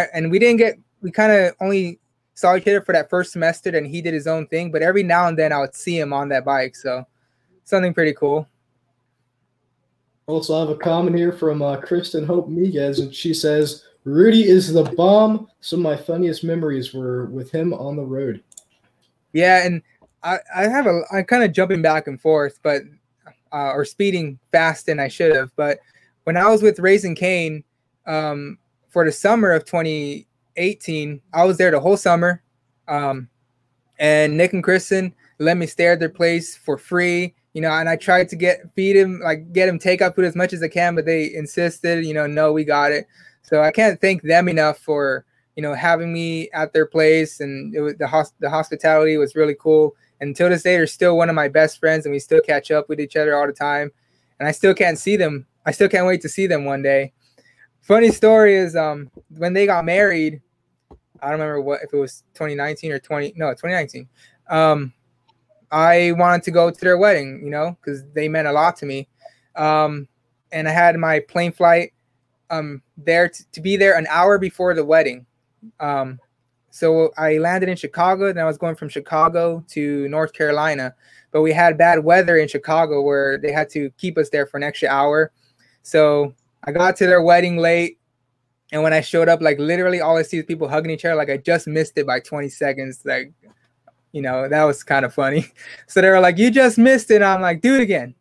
we kind of only saw each other for that first semester and he did his own thing. But every now and then I would see him on that bike. So something pretty cool. Also, I have a comment here from Kristen Hope Miguez, and she says, Rudy is the bomb. Some of my funniest memories were with him on the road. Yeah, and I'm kind of jumping back and forth, but or speeding fast than I should have. But when I was with Raising Cane for the summer of 2018, I was there the whole summer. And Nick and Kristen let me stay at their place for free, you know, and I tried to get him takeout food as much as I can, but they insisted, you know, no, we got it. So I can't thank them enough for, you know, having me at their place, and it was the hospitality was really cool. And until this day, they're still one of my best friends, and we still catch up with each other all the time. And I still can't see them. I still can't wait to see them one day. Funny story is when they got married, I don't remember if it was 2019 or 2019. I wanted to go to their wedding, you know, because they meant a lot to me. And I had my plane flight there to be there an hour before the wedding. So I landed in Chicago, and I was going from Chicago to North Carolina, but we had bad weather in Chicago where they had to keep us there for an extra hour. So I got to their wedding late, and when I showed up, like literally all I see is people hugging each other. Like I just missed it by 20 seconds. Like, you know, that was kind of funny. So they were like, "You just missed it." I'm like, "Do it again."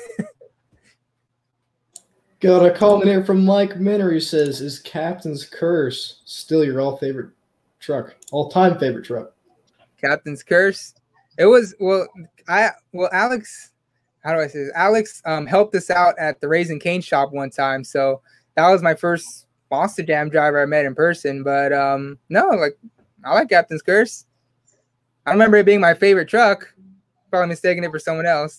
Got a comment here from Mike Minner, who says, "Is Captain's Curse still your all-time favorite truck?" Captain's Curse. It was Alex. How do I say this? Alex helped us out at the Raising Cane shop one time, so that was my first Monster Jam driver I met in person. But no, like I like Captain's Curse. I remember it being my favorite truck. Probably mistaking it for someone else.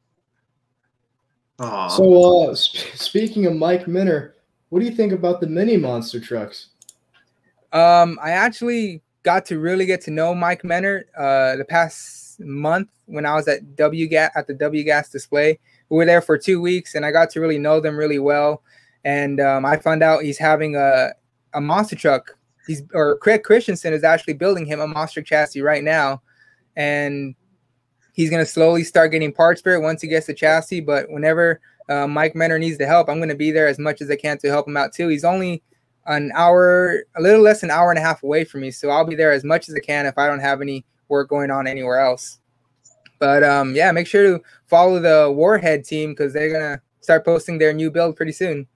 Aww. So, speaking of Mike Minner, what do you think about the mini monster trucks? I actually got to really get to know Mike Minner the past month when I was at the W Gas display. We were there for 2 weeks, and I got to really know them really well. And I found out he's having a monster truck. Craig Christensen is actually building him a monster chassis right now, and he's going to slowly start getting parts for it once he gets the chassis. But whenever Mike Minner needs the help, I'm going to be there as much as I can to help him out too. He's only a little less than an hour and a half away from me, so I'll be there as much as I can if I don't have any work going on anywhere else. But yeah, make sure to follow the Warhead team because they're going to start posting their new build pretty soon.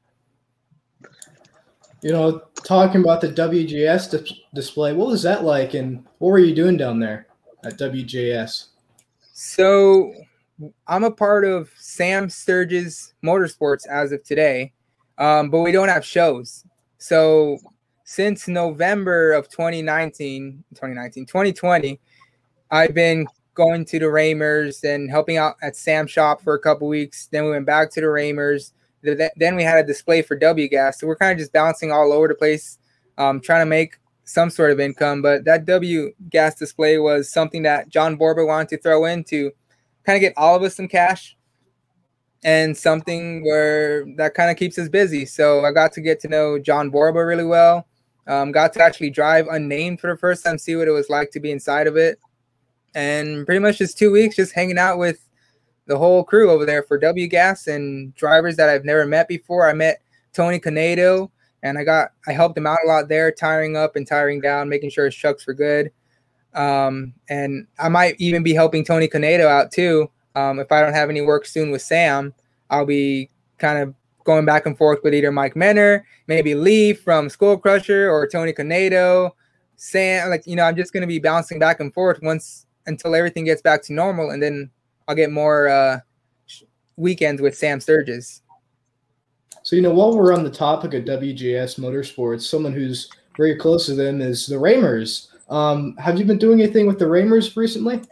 You know, talking about the WJS display, what was that like, and what were you doing down there at WJS? So I'm a part of Sam Sturgis Motorsports as of today, but we don't have shows. So since November of 2020, I've been going to the Ramers and helping out at Sam's shop for a couple weeks. Then we went back to the Ramers. Then we had a display for W Gas. So we're kind of just bouncing all over the place, trying to make some sort of income. But that W Gas display was something that John Borba wanted to throw in to kind of get all of us some cash and something where that kind of keeps us busy. So I got to get to know John Borba really well. Got to actually drive unnamed for the first time, see what it was like to be inside of it. And pretty much just 2 weeks just hanging out with the whole crew over there for W Gas and drivers that I've never met before. I met Tony Canedo, and I helped him out a lot there, tiring up and tiring down, making sure his trucks were good. And I might even be helping Tony Canedo out too. If I don't have any work soon with Sam, I'll be kind of going back and forth with either Mike Menner, maybe Lee from Skull Crusher, or Tony Canedo, Sam. I'm just going to be bouncing back and forth until everything gets back to normal, and then I'll get more weekends with Sam Sturgis. So, while we're on the topic of WGS Motorsports, someone who's very close to them is the Ramers. Have you been doing anything with the Ramers recently?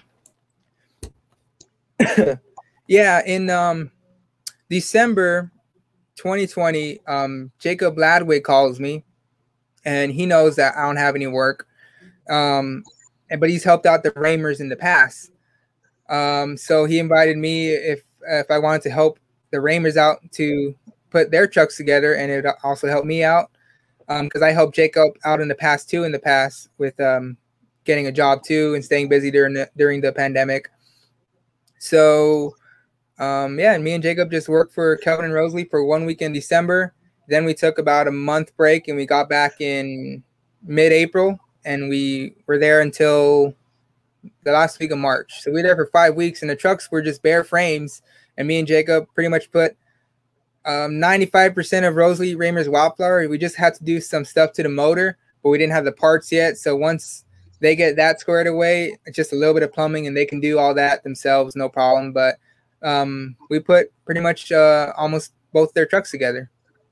Yeah, in December 2020, Jacob Ladwig calls me, and he knows that I don't have any work. But he's helped out the Ramers in the past. So he invited me if I wanted to help the Ramers out to put their trucks together, and it also helped me out because I helped Jacob out in the past with getting a job too and staying busy during the pandemic. So and me and Jacob just worked for Kelvin and Rosalie for 1 week in December. Then we took about a month break, and we got back in mid-April. And we were there until the last week of March. So we were there for 5 weeks, and the trucks were just bare frames. And me and Jacob pretty much put 95% of Rosalie Ramers Wildflower. We just had to do some stuff to the motor, but we didn't have the parts yet. So once they get that squared away, it's just a little bit of plumbing, and they can do all that themselves, no problem. But we put pretty much almost both their trucks together.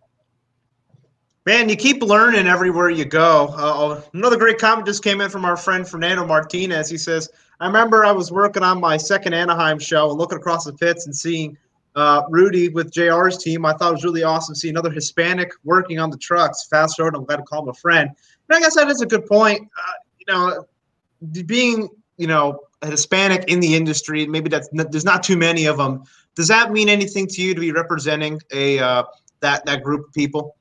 Man, you keep learning everywhere you go. Another great comment just came in from our friend Fernando Martinez. He says, I remember I was working on my second Anaheim show and looking across the pits and seeing Rudy with JR's team. I thought it was really awesome to see another Hispanic working on the trucks. Fast forward, I'm glad to call him a friend. And I guess that is a good point. Being, a Hispanic in the industry, maybe there's not too many of them. Does that mean anything to you to be representing that group of people?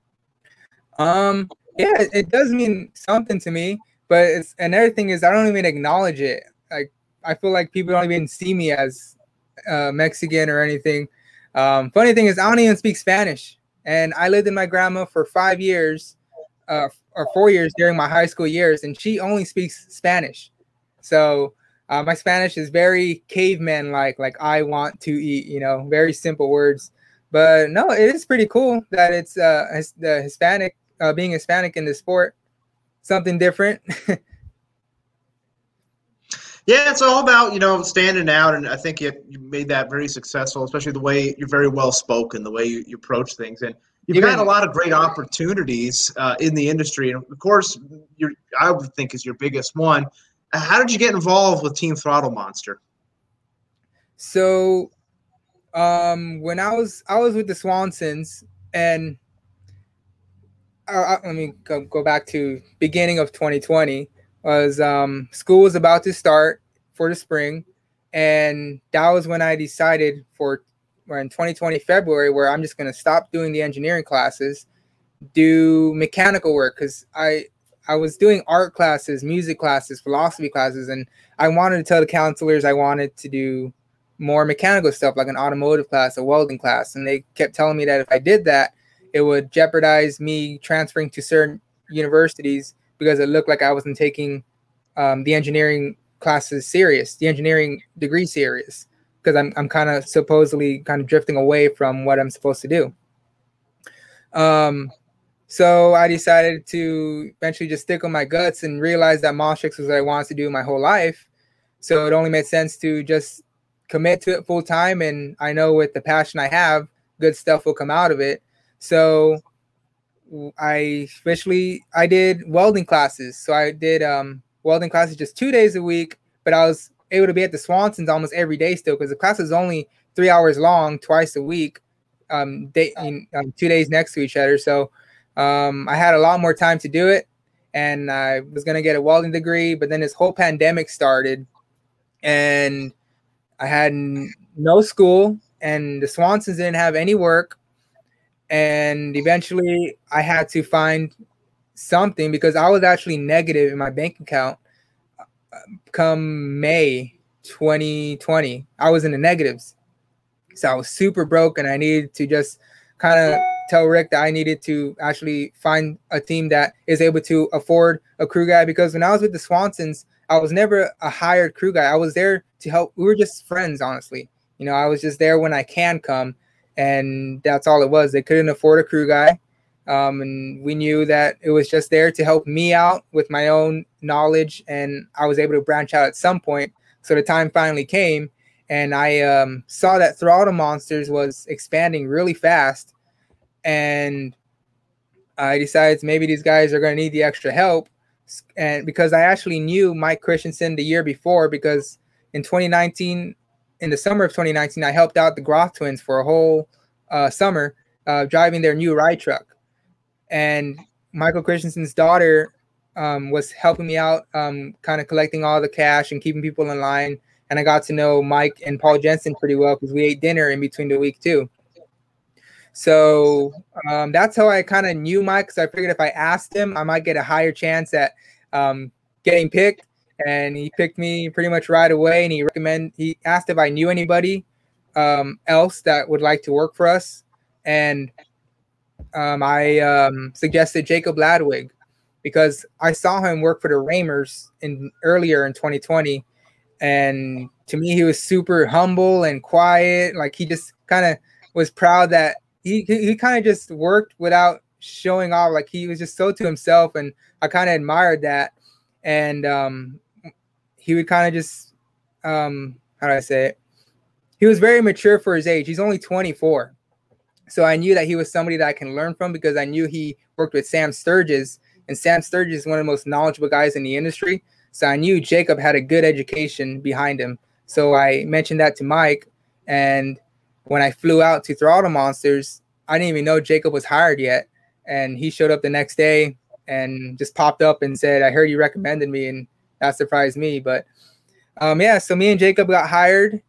Yeah, it does mean something to me, but another thing is I don't even acknowledge it. Like, I feel like people don't even see me as Mexican or anything. Funny thing is I don't even speak Spanish, and I lived in my grandma for 5 years, or 4 years during my high school years, and she only speaks Spanish. So my Spanish is very caveman-like I want to eat, very simple words. But no, it is pretty cool that it's the Hispanic. Being Hispanic in the sport, something different. Yeah, it's all about, standing out, and I think you made that very successful, especially the way you're very well spoken, the way you approach things, and you've had a lot of great opportunities in the industry, and of course, I would think is your biggest one. How did you get involved with Team Throttle Monster? So, when I was with the Swansons, and let me go back to beginning of 2020. Was school was about to start for the spring, and that was when I decided we're in 2020 February, where I'm just going to stop doing the engineering classes, do mechanical work, because I was doing art classes, music classes, philosophy classes, and I wanted to tell the counselors I wanted to do more mechanical stuff, like an automotive class, a welding class, and they kept telling me that if I did that, it would jeopardize me transferring to certain universities because it looked like I wasn't taking the engineering classes serious, the engineering degree serious, because I'm kind of supposedly drifting away from what I'm supposed to do. So I decided to eventually just stick with my guts and realize that Mostrix was what I wanted to do my whole life. So it only made sense to just commit to it full time. And I know with the passion I have, good stuff will come out of it. So I did welding classes. So I did welding classes just 2 days a week, but I was able to be at the Swansons almost every day still, because the class is only 3 hours long, twice a week, 2 days next to each other. So I had a lot more time to do it, and I was going to get a welding degree, but then this whole pandemic started, and I had no school, and the Swansons didn't have any work. And eventually I had to find something, because I was actually negative in my bank account come May 2020. I was in the negatives. So I was super broke, and I needed to just kind of tell Rick that I needed to actually find a team that is able to afford a crew guy, because when I was with the Swansons, I was never a hired crew guy. I was there to help. We were just friends, honestly. I was just there when I can come, and that's all it was. They couldn't afford a crew guy, and we knew that it was just there to help me out with my own knowledge, and I was able to branch out at some point. So the time finally came, and I saw that Throttle Monsters was expanding really fast, and I decided maybe these guys are going to need the extra help. And because I actually knew Mike Christensen the year before, because in 2019, in the summer of 2019, I helped out the Groth twins for a whole summer driving their new ride truck. And Michael Christensen's daughter was helping me out, kind of collecting all the cash and keeping people in line. And I got to know Mike and Paul Jensen pretty well, because we ate dinner in between the week too. So that's how I kind of knew Mike, because I figured if I asked him, I might get a higher chance at getting picked. And he picked me pretty much right away. And he asked if I knew anybody else that would like to work for us. And I suggested Jacob Ladwig, because I saw him work for the Ramers earlier in 2020. And to me, he was super humble and quiet. Like, he just kind of was proud that he kind of just worked without showing off. Like, he was just so to himself, and I kind of admired that. And he would kind of just, how do I say it? He was very mature for his age. He's only 24. So I knew that he was somebody that I can learn from, because I knew he worked with Sam Sturgis, and Sam Sturgis is one of the most knowledgeable guys in the industry. So I knew Jacob had a good education behind him. So I mentioned that to Mike, and when I flew out to Throttle Monsters, I didn't even know Jacob was hired yet. And he showed up the next day and just popped up and said, "I heard you recommended me," and that surprised me. But so me and Jacob got hired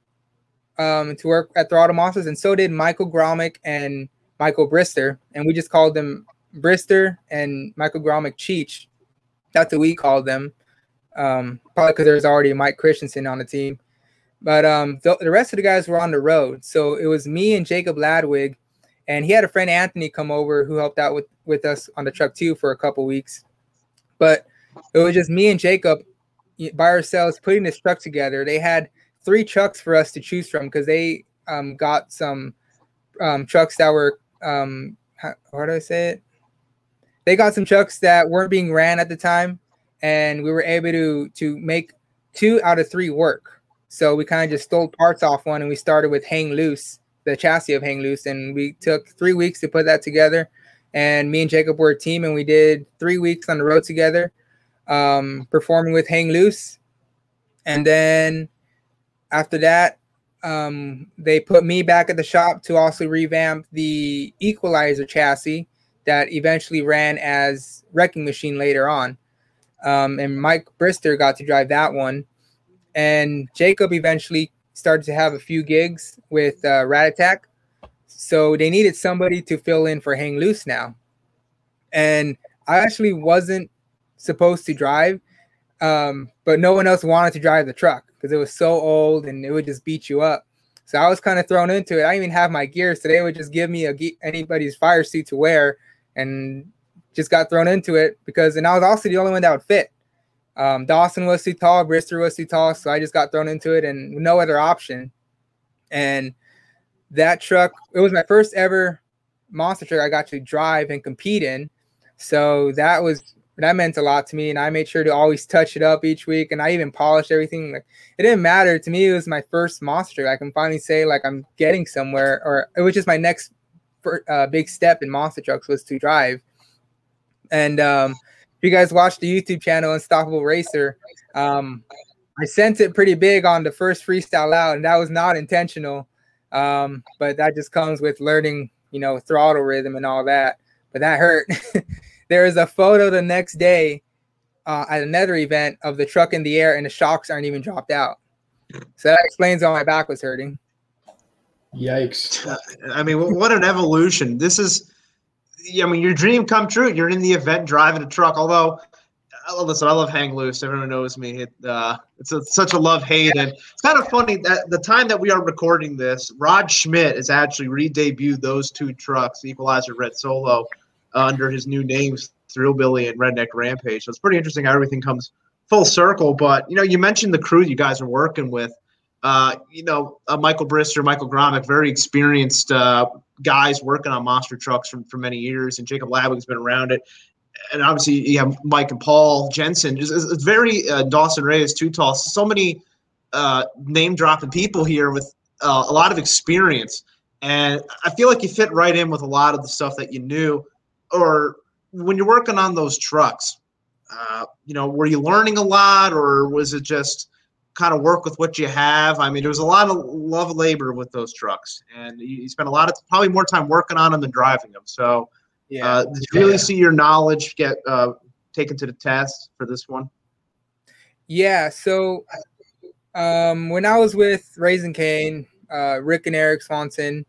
to work at Throttle Monsters, and so did Michael Gromick and Michael Brister, and we just called them Brister and Michael Gromick Cheech. That's what we called them, probably because there's already Mike Christensen on the team. But the rest of the guys were on the road, so it was me and Jacob Ladwig, and he had a friend Anthony come over who helped out with us on the truck too for a couple weeks. But it was just me and Jacob by ourselves putting this truck together. They had 3 trucks for us to choose from, because they got some trucks that were how do I say it? They got some trucks that weren't being ran at the time, and we were able to make 2 out of 3 work. So we kind of just stole parts off one, and we started with Hang Loose, the chassis of Hang Loose, and we took 3 weeks to put that together. And me and Jacob were a team, and we did 3 weeks on the road together, performing with Hang Loose. And then after that, they put me back at the shop to also revamp the Equalizer chassis that eventually ran as Wrecking Machine later on. And Mike Brister got to drive that one. And Jacob eventually started to have a few gigs with Rat Attack. So they needed somebody to fill in for Hang Loose now. And I actually wasn't supposed to drive, but no one else wanted to drive the truck because it was so old and it would just beat you up. So I was kind of thrown into it. I didn't even have my gear, so they would just give me anybody's fire suit to wear, and just got thrown into it and I was also the only one that would fit. Dawson was too tall, Brister was too tall, so I just got thrown into it and no other option. And that truck, it was my first ever monster truck I got to drive and compete in. So that meant a lot to me, and I made sure to always touch it up each week, and I even polished everything. Like, it didn't matter to me. It was my first monster truck. I can finally say like I'm getting somewhere, or it was just my next big step in monster trucks was to drive. And if you guys watch the YouTube channel Unstoppable Racer, I sent it pretty big on the first freestyle out, and that was not intentional. But that just comes with learning, throttle rhythm and all that. But that hurt. There is a photo the next day at another event of the truck in the air, and the shocks aren't even dropped out. So that explains why my back was hurting. Yikes. I mean, what an evolution. This is, your dream come true. You're in the event driving a truck. Although, listen, I love Hang Loose. Everyone knows me. It's such a love-hate. And it's kind of funny that the time that we are recording this, Rod Schmidt has actually re-debuted those two trucks, Equalizer Red Solo, under his new names, Thrillbilly and Redneck Rampage. So it's pretty interesting how everything comes full circle. But, you mentioned the crew you guys are working with. Michael Brister, Michael Gromick, very experienced guys working on monster trucks for many years, and Jacob Labwick's been around it. And obviously you have Mike and Paul Jensen. It's very Dawson Reyes, Too Tall. So many name-dropping people here with a lot of experience. And I feel like you fit right in with a lot of the stuff that you knew. Or when you're working on those trucks, were you learning a lot, or was it just kind of work with what you have? I mean, there was a lot of love labor with those trucks, and you spent probably more time working on them than driving them. So did you really see your knowledge get taken to the test for this one? Yeah. So when I was with Raising Cane, Rick and Eric Swanson,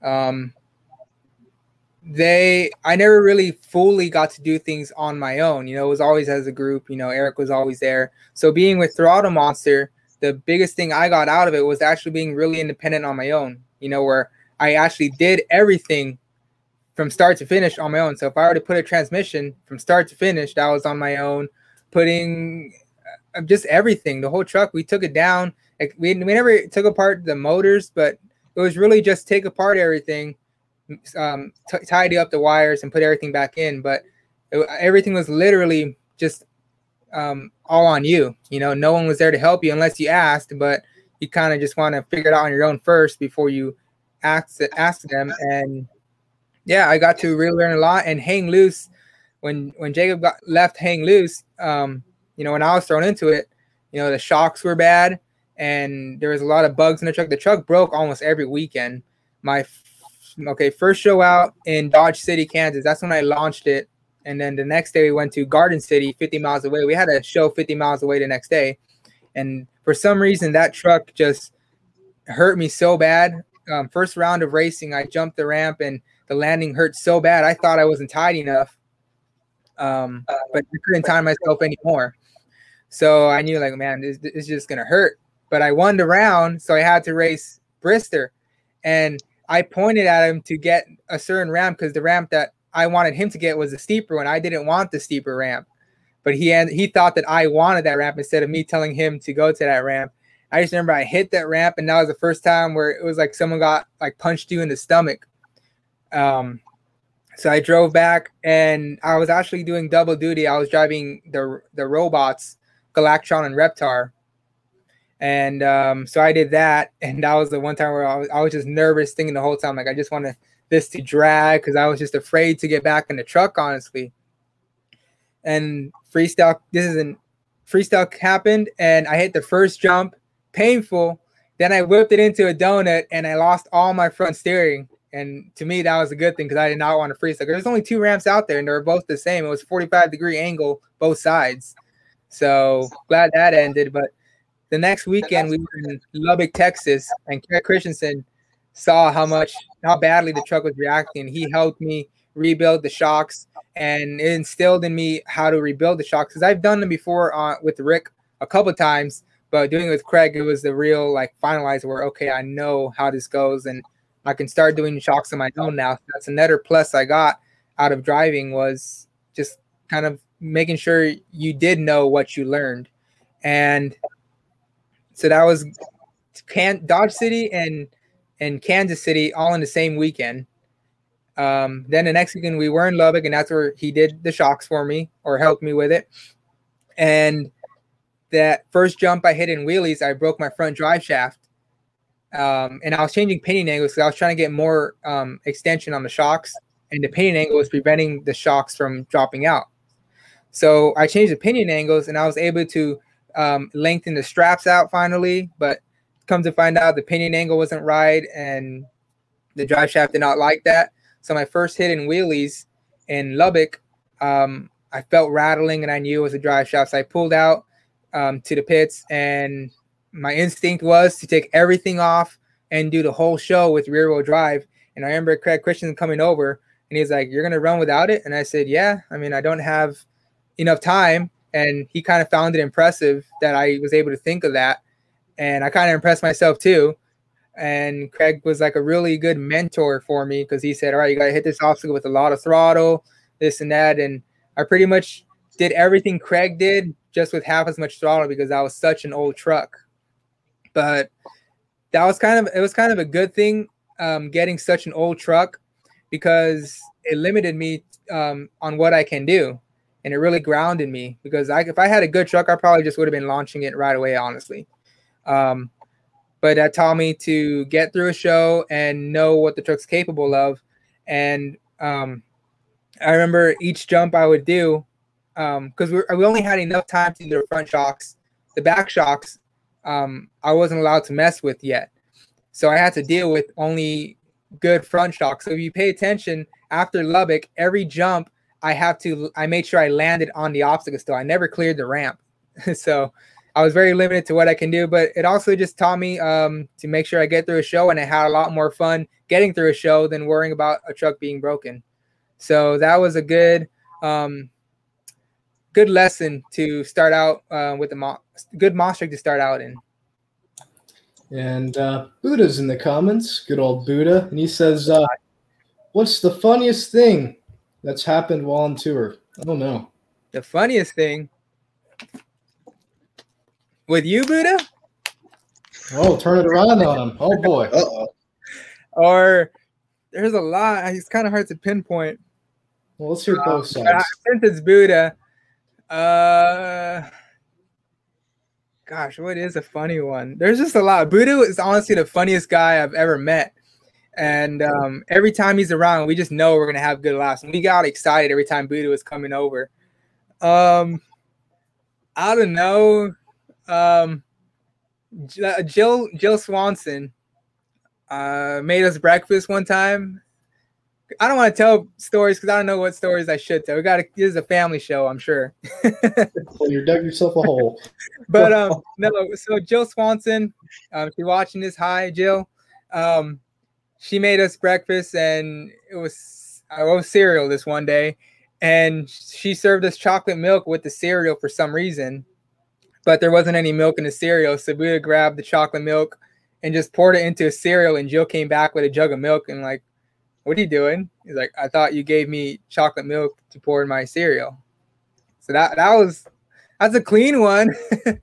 I never really fully got to do things on my own. It was always as a group. Eric was always there. So being with Throttle Monster, the biggest thing I got out of it was actually being really independent on my own, where I actually did everything from start to finish on my own. So if I were to put a transmission from start to finish, that was on my own. Putting just everything, the whole truck, we took it down. Like we never took apart the motors, but it was really just take apart everything, tidy up the wires and put everything back in. But everything was literally just all on you. No one was there to help you unless you asked, but you kind of just want to figure it out on your own first before you ask them. And yeah, I got to really learn a lot. And Hang Loose, when Jacob left Hang Loose, when I was thrown into it, the shocks were bad and there was a lot of bugs in the truck. The truck broke almost every weekend. My first show out in Dodge City, Kansas, that's when I launched it. And then the next day we went to Garden City, 50 miles away. We had a show 50 miles away the next day. And for some reason, that truck just hurt me so bad. First round of racing, I jumped the ramp and the landing hurt so bad. I thought I wasn't tight enough, but I couldn't time myself anymore. So I knew, like, man, this is just going to hurt. But I won the round, so I had to race Brister. And I pointed at him to get a certain ramp because the ramp that I wanted him to get was a steeper one. I didn't want the steeper ramp, but he thought that I wanted that ramp instead of me telling him to go to that ramp. I just remember I hit that ramp, and that was the first time where it was like someone got punched you in the stomach. So I drove back, and I was actually doing double duty. I was driving the robots, Galactron and Reptar. And so I did that, and that was the one time where I was just nervous, thinking the whole time, like, I just wanted this to drag because I was just afraid to get back in the truck, honestly. And freestyle happened, and I hit the first jump, painful. Then I whipped it into a donut, and I lost all my front steering. And to me, that was a good thing because I did not want to freestyle. There's only two ramps out there, and they were both the same. It was 45-degree angle, both sides. So glad that ended. But the next weekend, we were in Lubbock, Texas, and Craig Christensen saw how badly the truck was reacting. He helped me rebuild the shocks, and it instilled in me how to rebuild the shocks because I've done them before with Rick a couple of times, but doing it with Craig, it was the real finalizer where, okay, I know how this goes, and I can start doing shocks on my own now. So that's another plus I got out of driving, was just kind of making sure you did know what you learned. And so that was Dodge City and Kansas City all in the same weekend. Then the next weekend we were in Lubbock, and that's where he did the shocks for me or helped me with it. And that first jump I hit in wheelies, I broke my front drive shaft. And I was changing pinion angles because I was trying to get more extension on the shocks, and the pinion angle was preventing the shocks from dropping out. So I changed the pinion angles, and I was able to lengthened the straps out finally, but come to find out the pinion angle wasn't right and the drive shaft did not like that. So my first hit in wheelies in Lubbock, I felt rattling and I knew it was a drive shaft. So I pulled out to the pits, and my instinct was to take everything off and do the whole show with rear wheel drive. And I remember Craig Christensen coming over and he's like, "You're going to run without it?" And I said, "Yeah, I mean, I don't have enough time." And he kind of found it impressive that I was able to think of that. And I kind of impressed myself too. And Craig was like a really good mentor for me because he said, "All right, you got to hit this obstacle with a lot of throttle, this and that." And I pretty much did everything Craig did just with half as much throttle because I was such an old truck. But it was kind of a good thing getting such an old truck because it limited me on what I can do. And it really grounded me because if I had a good truck, I probably just would have been launching it right away, honestly. But that taught me to get through a show and know what the truck's capable of. And I remember each jump I would do, because we only had enough time to do the front shocks. The back shocks, I wasn't allowed to mess with yet. So I had to deal with only good front shocks. So if you pay attention, after Lubbock, every jump, I made sure I landed on the obstacle still. I never cleared the ramp. So I was very limited to what I can do, but it also just taught me to make sure I get through a show, and I had a lot more fun getting through a show than worrying about a truck being broken. So that was a good lesson to start out with good Moss Truck to start out in. And Buddha's in the comments, good old Buddha, and he says, "What's the funniest thing that's happened while on tour?" I don't know. The funniest thing with you, Buddha? Oh, turn it around on him. Oh boy. Uh-oh. Or there's a lot. It's kind of hard to pinpoint. Well, let's hear both sides. Since it's Buddha, gosh, what is a funny one? There's just a lot. Buddha is honestly the funniest guy I've ever met. And every time he's around, we just know we're going to have good laughs. And we got excited every time Buddha was coming over. I don't know. Jill Swanson made us breakfast one time. I don't want to tell stories because I don't know what stories I should tell. This is a family show, I'm sure. Well, you dug yourself a hole. But no, so Jill Swanson, if you're watching this, hi Jill. She made us breakfast, and it was cereal this one day, and she served us chocolate milk with the cereal for some reason, but there wasn't any milk in the cereal, so we would grab the chocolate milk and just poured it into a cereal, and Jill came back with a jug of milk and like, "What are you doing?" He's like, "I thought you gave me chocolate milk to pour in my cereal." So that's a clean one.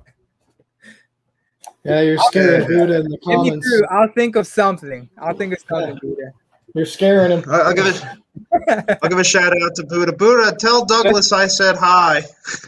Yeah, you're scaring Buddha in the comments. I'll think of something. Buddha. You're scaring him. I'll give a shout out to Buddha. Buddha, tell Douglas I said hi.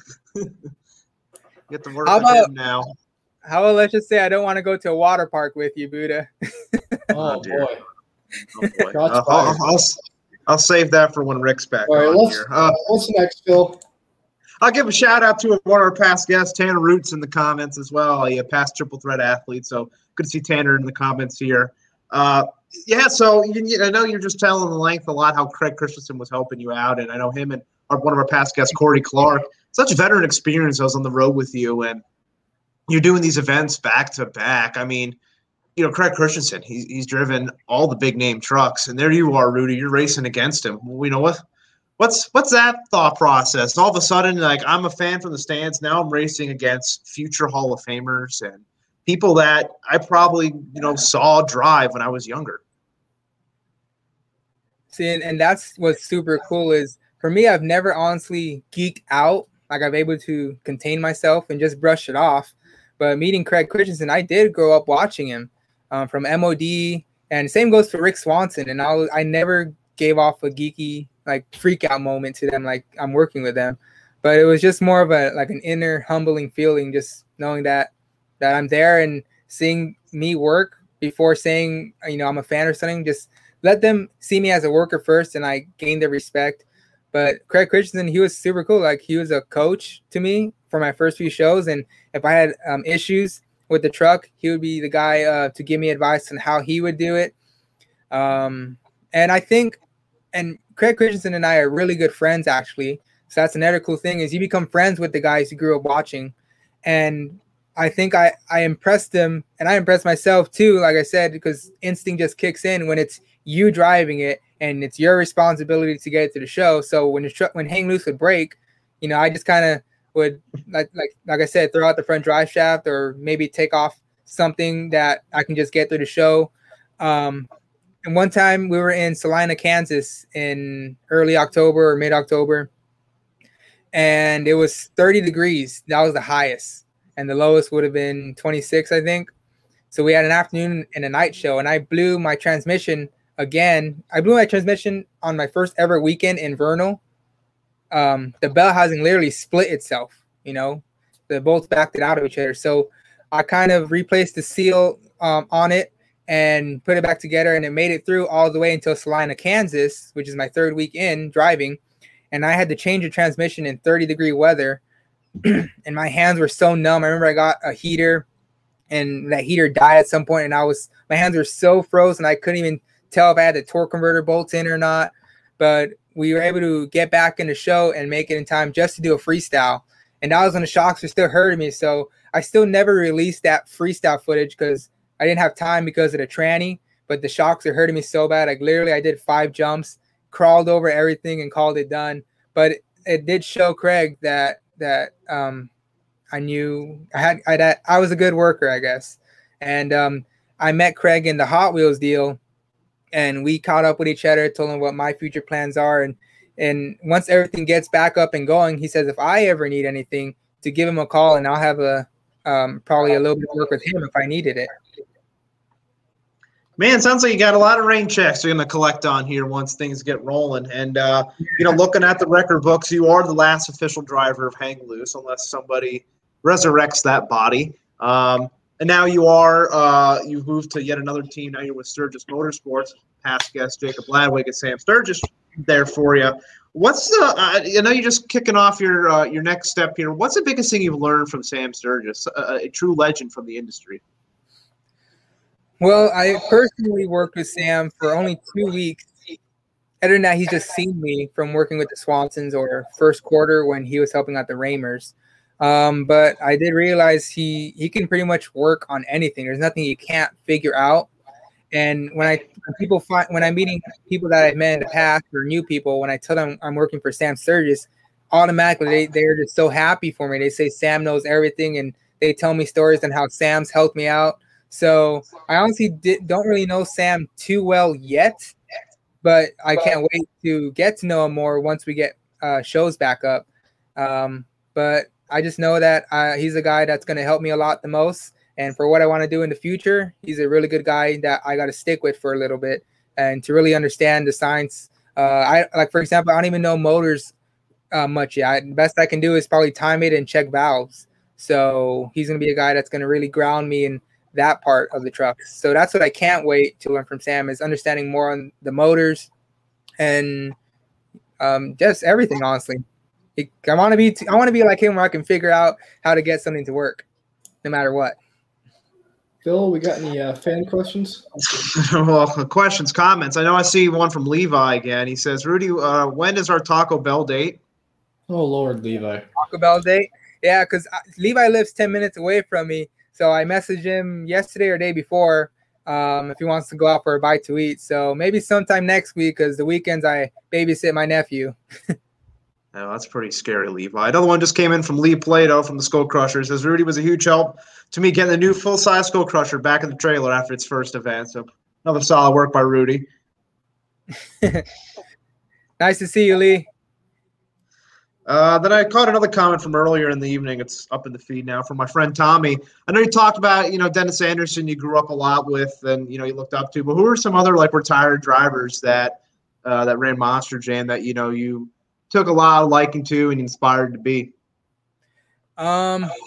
Get the word from him now. How about let's just say I don't want to go to a water park with you, Buddha. Oh boy. Oh, boy. I'll save that for when Rick's back. All right, on what's next, Phil? I'll give a shout out to one of our past guests, Tanner Roots, in the comments as well. A past triple threat athlete. So good to see Tanner in the comments here. Yeah, so I know you're just telling the length a lot how Craig Christensen was helping you out, and I know him and one of our past guests, Corey Clark. Such veteran experience. I was on the road with you, and you're doing these events back to back. I mean, Craig Christensen, he's driven all the big name trucks, and there you are, Rudy. You're racing against him. What's that thought process? All of a sudden, like, I'm a fan from the stands. Now I'm racing against future Hall of Famers and people that I probably saw drive when I was younger. See, and that's what's super cool is for me, I've never honestly geeked out. Like, I've able to contain myself and just brush it off. But meeting Craig Christensen, I did grow up watching him from MOD, and same goes for Rick Swanson. And I never gave off a geeky like freak out moment to them, like I'm working with them. But it was just more of an inner humbling feeling, just knowing that I'm there and seeing me work before saying I'm a fan or something. Just let them see me as a worker first, and I gained their respect. But Craig Christensen, he was super cool. Like, he was a coach to me for my first few shows. And if I had issues with the truck, he would be the guy to give me advice on how he would do it. And I think, and Craig Christensen and I are really good friends, actually. So that's another cool thing, is you become friends with the guys you grew up watching. And I think I impressed them, and I impressed myself too, like I said, because instinct just kicks in when it's you driving it and it's your responsibility to get it to the show. So when Hang Loose would break, I just kind of would, like I said, throw out the front drive shaft or maybe take off something that I can just get through the show. And one time we were in Salina, Kansas in early October or mid-October, and it was 30 degrees. That was the highest. And the lowest would have been 26, I think. So we had an afternoon and a night show, and I blew my transmission again. I blew my transmission on my first ever weekend in Vernal. The bell housing literally split itself, the bolts backed it out of each other. So I kind of replaced the seal on it and put it back together, and it made it through all the way until Salina, Kansas, which is my third week in driving. And I had to change the transmission in 30-degree weather. And my hands were so numb. I remember I got a heater, and that heater died at some point, and my hands were so frozen I couldn't even tell if I had the torque converter bolts in or not. But we were able to get back in the show and make it in time just to do a freestyle. And that was when the shocks were still hurting me. So I still never released that freestyle footage because I didn't have time because of the tranny. But the shocks are hurting me so bad. Like literally I did 5 jumps, crawled over everything, and called it done. But it did show Craig that I knew I was a good worker, I guess. And I met Craig in the Hot Wheels deal, and we caught up with each other, told him what my future plans are. And once everything gets back up and going, he says, if I ever need anything, to give him a call, and I'll have probably a little bit of work with him if I needed it. Man, sounds like you got a lot of rain checks you're going to collect on here once things get rolling. And, looking at the record books, you are the last official driver of Hang Loose, unless somebody resurrects that body. And now you've moved to yet another team. Now you're with Sturgis Motorsports. Past guest Jacob Ladwig and Sam Sturgis there for you. What's I know you're just kicking off your next step here. What's the biggest thing you've learned from Sam Sturgis, a true legend from the industry? Well, I personally worked with Sam for only 2 weeks. Other than that, he's just seen me from working with the Swansons or first quarter when he was helping out the Ramers. But I did realize he can pretty much work on anything. There's nothing he can't figure out. And when I'm meeting people that I've met in the past or new people, when I tell them I'm working for Sam Sturgis, automatically they're just so happy for me. They say Sam knows everything, and they tell me stories on how Sam's helped me out. So I honestly don't really know Sam too well yet, but I can't wait to get to know him more once we get shows back up. But I just know that he's a guy that's going to help me a lot the most. And for what I want to do in the future, he's a really good guy that I got to stick with for a little bit and to really understand the science. For example, I don't even know motors much yet. The best I can do is probably time it and check valves. So he's going to be a guy that's going to really ground me in that part of the truck. So that's what I can't wait to learn from Sam, is understanding more on the motors and just everything, honestly. I want to be like him, where I can figure out how to get something to work no matter what. Phil, we got any fan questions? Well, questions, comments. I know I see one from Levi again. He says, Rudy, when is our Taco Bell date? Oh, Lord, Levi. Taco Bell date? Yeah, because Levi lives 10 minutes away from me. So I messaged him yesterday or day before if he wants to go out for a bite to eat. So maybe sometime next week, because the weekends I babysit my nephew. Oh, that's pretty scary, Levi. Another one just came in from Lee Plato from the Skull Crusher. Says, Rudy was a huge help to me getting the new full-size Skull Crusher back in the trailer after its first event. So another solid work by Rudy. Nice to see you, Lee. Then I caught another comment from earlier in the evening. It's up in the feed now from my friend Tommy. I know you talked about, Dennis Anderson you grew up a lot with and, you looked up to. But who are some other, retired drivers that ran Monster Jam that, you took a lot of liking to and inspired to be?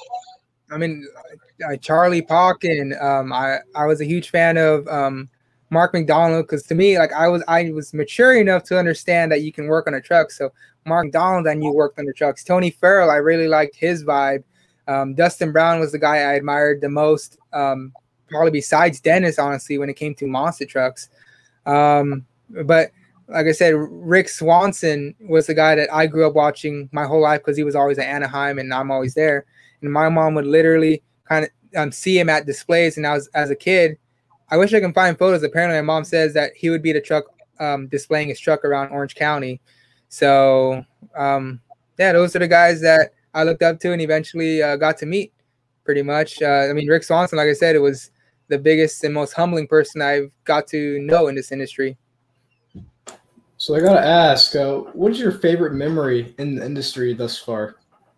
Charlie Pauken. I was a huge fan of Mark McDonald, because to me, like I was mature enough to understand that you can work on a truck. So Mark McDonald, I knew worked on the trucks. Tony Farrell, I really liked his vibe. Dustin Brown was the guy I admired the most, probably besides Dennis, honestly, when it came to monster trucks. But like I said, Rick Swanson was the guy that I grew up watching my whole life because he was always at Anaheim and I'm always there. And my mom would literally kind of see him at displays. And I was, as a kid, I wish I can find photos. Apparently, my mom says that he would be the truck displaying his truck around Orange County. So, yeah, those are the guys that I looked up to and eventually got to meet pretty much. I mean, Rick Swanson, like I said, it was the biggest and most humbling person I've got to know in this industry. So I got to ask, what is your favorite memory in the industry thus far?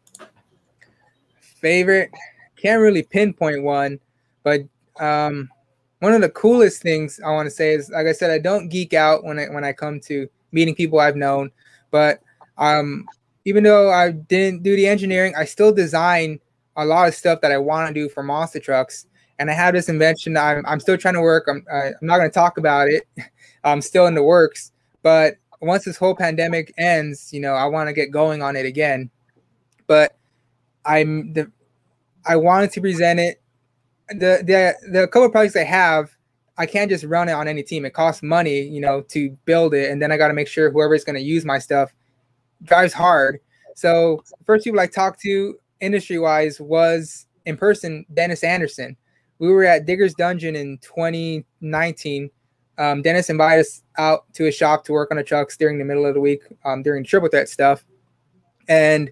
Favorite? Can't really pinpoint one, but one of the coolest things I want to say is, like I said, I don't geek out when I come to meeting people I've known, but even though I didn't do the engineering, I still design a lot of stuff that I want to do for monster trucks. And I have this invention that I'm still trying to work. I'm not going to talk about it. I'm still in the works, but once this whole pandemic ends, I want to get going on it again. But I wanted to present it. The couple of projects I have, I can't just run it on any team. It costs money, to build it, and then I got to make sure whoever's going to use my stuff drives hard. So the first people I talked to industry-wise was in person, Dennis Anderson. We were at Digger's Dungeon in 2019. Dennis invited us out to his shop to work on the trucks during the middle of the week, during Triple Threat stuff, and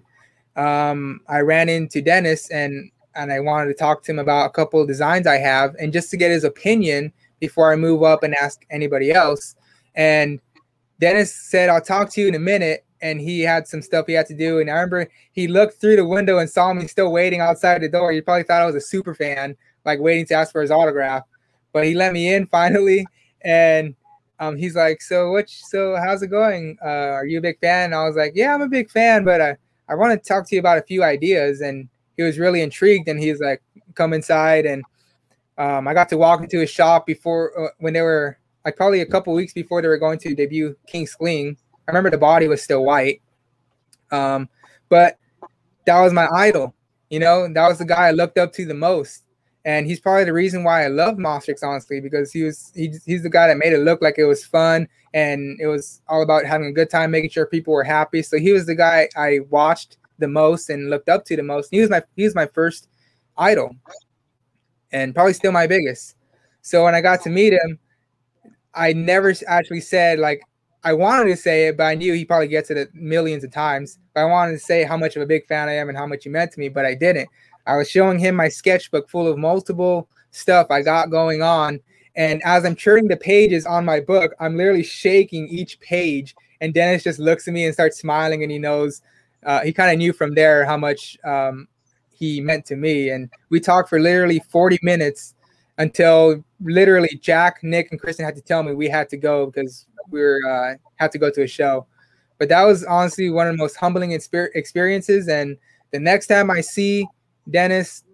I ran into Dennis and I wanted to talk to him about a couple of designs I have and just to get his opinion before I move up and ask anybody else. And Dennis said, I'll talk to you in a minute. And he had some stuff he had to do. And I remember he looked through the window and saw me still waiting outside the door. He probably thought I was a super fan, like waiting to ask for his autograph. But he let me in finally. And he's like, so how's it going? Are you a big fan? And I was like, yeah, I'm a big fan, but I want to talk to you about a few ideas. And he was really intrigued, and he's like, come inside. And I got to walk into his shop before when they were like probably a couple weeks before they were going to debut King Skling. I remember the body was still white. But that was my idol. That was the guy I looked up to the most. And he's probably the reason why I love Monstrix, honestly, because he's the guy that made it look like it was fun and it was all about having a good time, making sure people were happy. So he was the guy I watched the most and looked up to the most. He was my first idol and probably still my biggest. So when I got to meet him, I never actually said, like, I wanted to say it, but I knew he probably gets it millions of times. But I wanted to say how much of a big fan I am and how much he meant to me, but I didn't. I was showing him my sketchbook full of multiple stuff I got going on. And as I'm turning the pages on my book, I'm literally shaking each page. And Dennis just looks at me and starts smiling, and he knows, he kind of knew from there how much he meant to me. And we talked for literally 40 minutes until literally Jack, Nick, and Kristen had to tell me we had to go because we had to go to a show. But that was honestly one of the most humbling experiences. And the next time I see Dennis,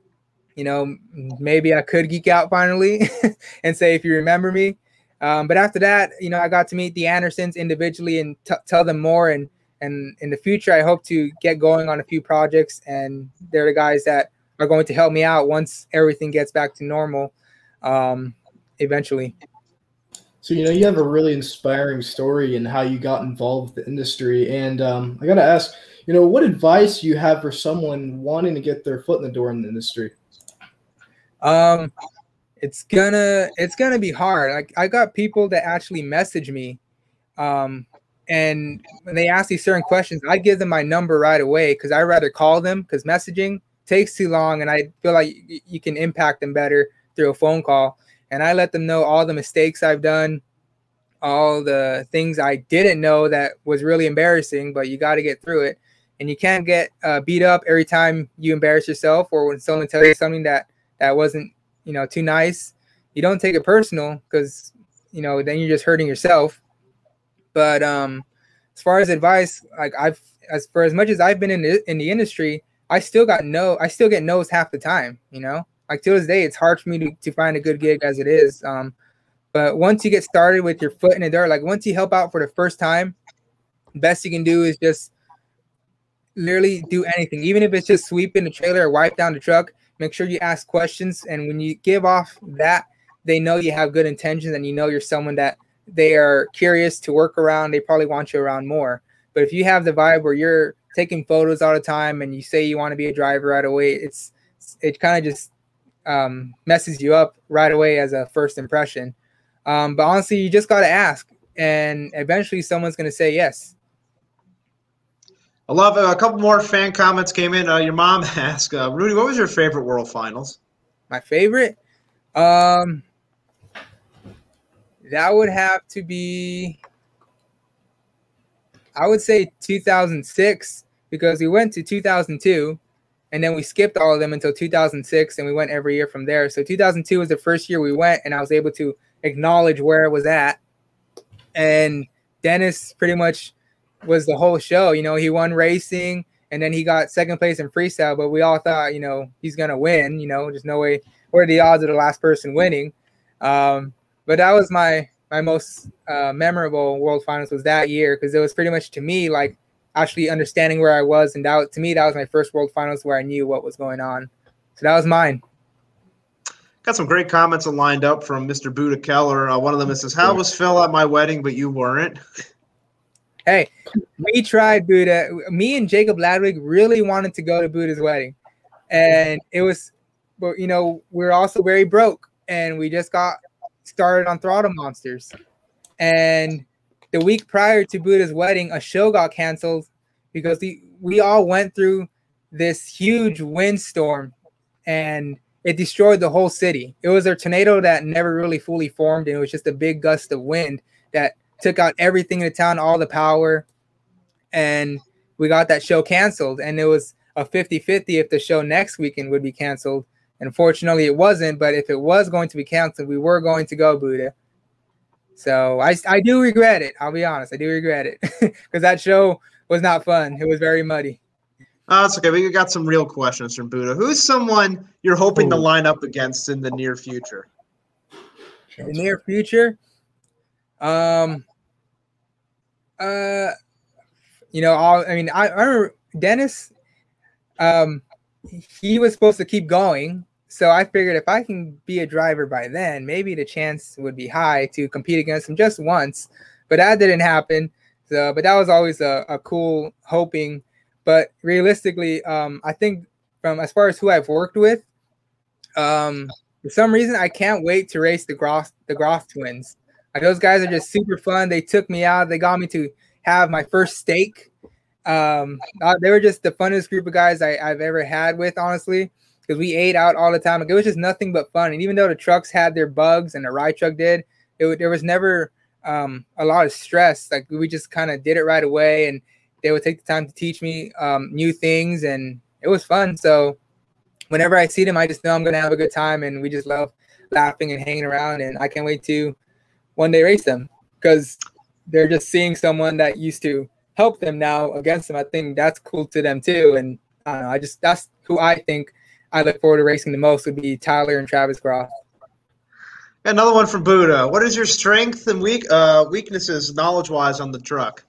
maybe I could geek out finally and say, if you remember me. But after that, I got to meet the Andersons individually and tell them more. And in the future, I hope to get going on a few projects. And they're the guys that are going to help me out once everything gets back to normal eventually. So, you have a really inspiring story in how you got involved with the industry. And I got to ask, what advice you have for someone wanting to get their foot in the door in the industry? It's gonna be hard. Like, I got people that actually message me, and when they ask these certain questions, I give them my number right away because I rather call them, because messaging takes too long, and I feel like you can impact them better through a phone call. And I let them know all the mistakes I've done, all the things I didn't know that was really embarrassing, but you got to get through it. And you can't get beat up every time you embarrass yourself, or when someone tells you something that wasn't, too nice. You don't take it personal, because, then you're just hurting yourself. But as far as advice, like as much as I've been in the industry, I still get no's half the time. Like, to this day, it's hard for me to find a good gig as it is. But once you get started with your foot in the dirt, like once you help out for the first time, best you can do is just literally do anything, even if it's just sweeping the trailer or wipe down the truck. Make sure you ask questions, and when you give off that, they know you have good intentions, and you know you're someone that they are curious to work around. They probably want you around more. But if you have the vibe where you're taking photos all the time and you say you want to be a driver right away, it kind of just messes you up right away as a first impression. But honestly, you just got to ask, and eventually someone's going to say yes. I love it. A couple more fan comments came in. Your mom asked, Rudy, what was your favorite World Finals? My favorite? That would have to be, I would say 2006, because we went to 2002 and then we skipped all of them until 2006, and we went every year from there. So 2002 was the first year we went, and I was able to acknowledge where it was at. And Dennis pretty much was the whole show. You know, he won racing, and then he got second place in freestyle, but we all thought, you know, he's going to win. You know, there's no way. What are the odds of the last person winning? But that was my most memorable World Finals was that year, because it was pretty much, to me, like actually understanding where I was. And that, to me, that was my first World Finals where I knew what was going on. So that was mine. Got some great comments lined up from Mr. Buddha Keller. One of them says, how was Phil at my wedding, but you weren't? Hey, we tried Buddha. Me and Jacob Ladwig really wanted to go to Buddha's wedding. And it was, you know, we're also very broke. And we just got started on Throttle Monsters. And the week prior to Buddha's wedding, a show got canceled because we all went through this huge windstorm, and it destroyed the whole city. It was a tornado that never really fully formed, and it was just a big gust of wind that took out everything in the town, all the power, and we got that show canceled. And it was a 50-50 if the show next weekend would be canceled. Unfortunately, it wasn't, but if it was going to be canceled, we were going to go, Buddha. So I do regret it. I'll be honest. I do regret it because that show was not fun. It was very muddy. That's okay. We got some real questions from Buddha. Who's someone you're hoping to line up against in the near future? In the near future? You know, I remember Dennis, he was supposed to keep going. So I figured if I can be a driver by then, maybe the chance would be high to compete against him just once. But that didn't happen. So, but that was always a cool hoping. But realistically, I think from as far as who I've worked with, for some reason I can't wait to race the Groff twins. Like, those guys are just super fun. They took me out. They got me to have my first steak. They were just the funnest group of guys I've ever had with, honestly, because we ate out all the time. Like, it was just nothing but fun. And even though the trucks had their bugs and the ride truck did, there was never a lot of stress. Like, we just kind of did it right away, and they would take the time to teach me new things, and it was fun. So whenever I see them, I just know I'm going to have a good time, and we just love laughing and hanging around, and I can't wait to one day race them, because they're just seeing someone that used to help them now against them. I think that's cool to them too. And I don't know, that's who I think I look forward to racing the most would be Tyler and Travis Groff. Another one from Buddha. What is your strength and weaknesses knowledge-wise on the truck?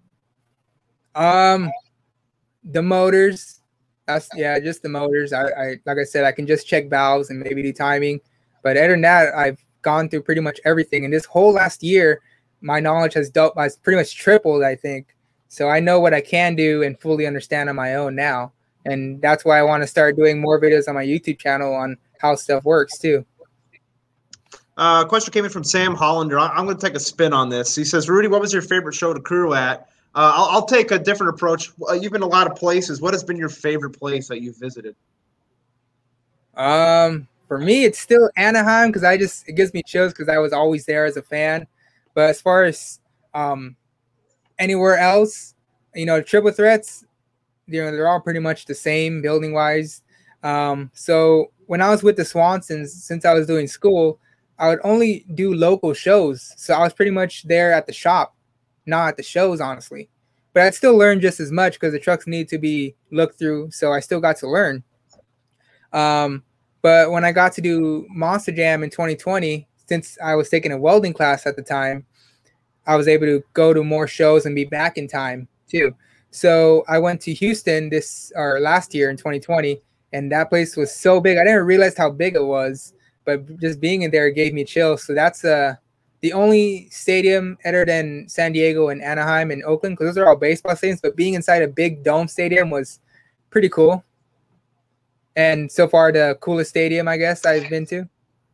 The motors. Just the motors. I like I said, I can just check valves and maybe do timing. But other than that, I've gone through pretty much everything. And this whole last year, my knowledge has pretty much tripled, I think. So I know what I can do and fully understand on my own now. And that's why I want to start doing more videos on my YouTube channel on how stuff works too. Question came in from Sam Hollander. I'm going to take a spin on this. He says, Rudy, what was your favorite show to crew at? I'll take a different approach. You've been a lot of places. What has been your favorite place that you've visited? For me, it's still Anaheim, because it gives me chills because I was always there as a fan. But as far as anywhere else, triple threats, they're all pretty much the same building wise. So when I was with the Swansons, since I was doing school, I would only do local shows. So I was pretty much there at the shop, not at the shows, honestly. But I'd still learn just as much because the trucks need to be looked through. So I still got to learn. But when I got to do Monster Jam in 2020, since I was taking a welding class at the time, I was able to go to more shows and be back in time too. So I went to Houston last year in 2020, and that place was so big. I didn't realize how big it was, but just being in there gave me chills. So that's the only stadium other than San Diego and Anaheim and Oakland, because those are all baseball stadiums. But being inside a big dome stadium was pretty cool. And so far, the coolest stadium, I guess, I've been to.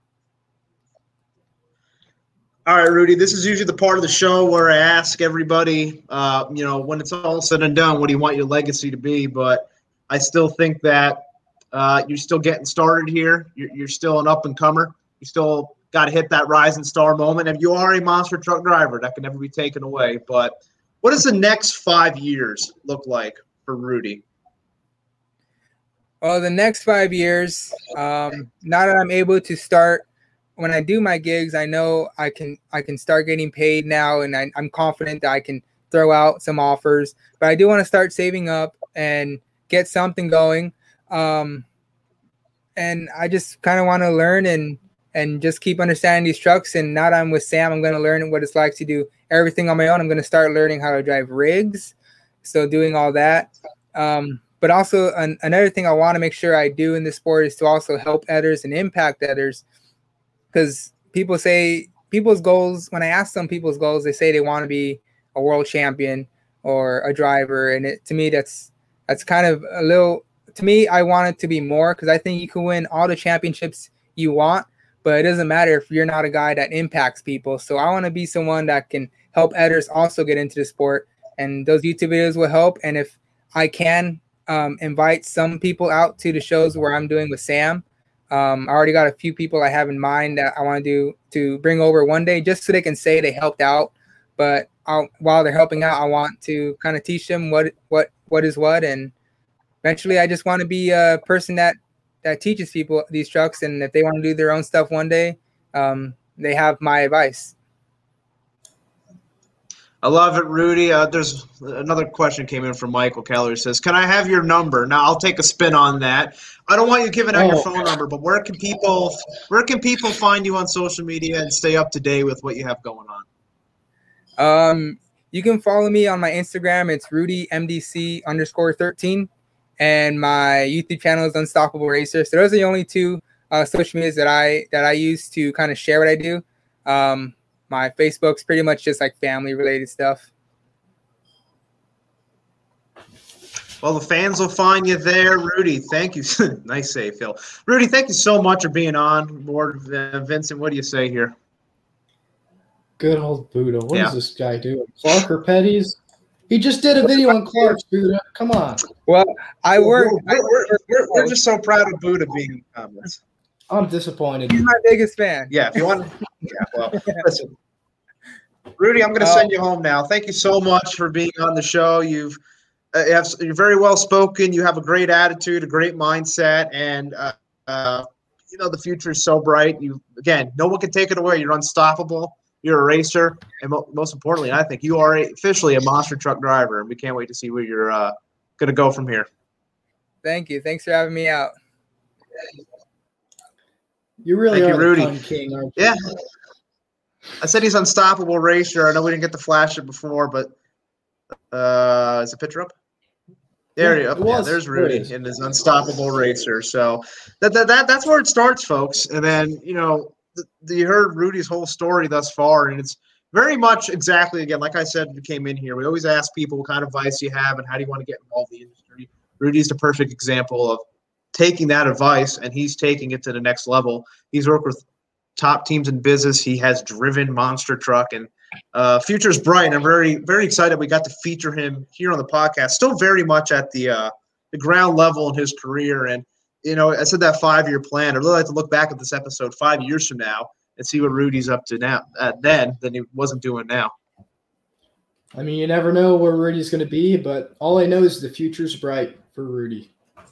All right, Rudy, this is usually the part of the show where I ask everybody, when it's all said and done, what do you want your legacy to be? But I still think that you're still getting started here. You're still an up-and-comer. You still got to hit that rising star moment. And you are a monster truck driver. That can never be taken away. But what does the next 5 years look like for Rudy? Well, the next 5 years, now that I'm able to start, when I do my gigs, I know I can start getting paid now, and I'm confident that I can throw out some offers. But I do want to start saving up and get something going. And I just kind of want to learn and just keep understanding these trucks. And now that I'm with Sam, I'm going to learn what it's like to do everything on my own. I'm going to start learning how to drive rigs, so doing all that. But also another thing I want to make sure I do in this sport is to also help others and impact others. Because people's goals, when I ask some people's goals, they say they want to be a world champion or a driver. And to me, that's kind of a little, to me, I want it to be more, because I think you can win all the championships you want, but it doesn't matter if you're not a guy that impacts people. So I want to be someone that can help others also get into the sport. And those YouTube videos will help. And if I can invite some people out to the shows where I'm doing with Sam, I already got a few people I have in mind that I want to bring over one day, just so they can say they helped out. But while they're helping out, I want to kind of teach them what is what. And eventually I just want to be a person that teaches people these trucks. And if they want to do their own stuff one day, they have my advice. I love it, Rudy. There's another question came in from Michael Keller. He says, can I have your number? Now, I'll take a spin on that. I don't want you giving out your phone number, but where can people find you on social media and stay up to date with what you have going on? You can follow me on my Instagram. It's RudyMDC_13. And my YouTube channel is Unstoppable Racer. So those are the only two social medias that I use to kind of share what I do. My Facebook's pretty much just like family related stuff. Well, the fans will find you there, Rudy. Thank you. Nice save, Phil. Rudy, thank you so much for being on board. Vincent, what do you say here? Good old Buddha. What is this guy doing? Clark or Petty's? He just did a video on Clark's, Buddha. Come on. Well, we're just so proud of Buddha being in comments. I'm disappointed. He's my biggest fan. Yeah, if you want. Yeah, well, listen. Rudy, I'm going to send you home now. Thank you so much for being on the show. You're very well spoken. You have a great attitude, a great mindset, and the future is so bright. No one can take it away. You're unstoppable. You're a racer, and most importantly, I think you are officially a monster truck driver. And we can't wait to see where you're going to go from here. Thank you. Thanks for having me out. You really are Rudy. The fun king, aren't you? Yeah. I said he's unstoppable racer. I know we didn't get to flash it before, but is the picture up? There you go. Yeah, there's Rudy in his unstoppable racer. So that's where it starts, folks. And then, you heard Rudy's whole story thus far, and it's very much exactly, again, like I said, we came in here. We always ask people what kind of advice you have and how do you want to get involved in the industry. Rudy's the perfect example of taking that advice, and he's taking it to the next level. He's worked with top teams in business. He has driven monster truck, and future's bright. And I'm very, very excited we got to feature him here on the podcast. Still very much at the ground level in his career. And, I said that 5-year plan. I'd really like to look back at this episode 5 years from now and see what Rudy's up to now than he wasn't doing now. I mean, you never know where Rudy's going to be, but all I know is the future's bright for Rudy.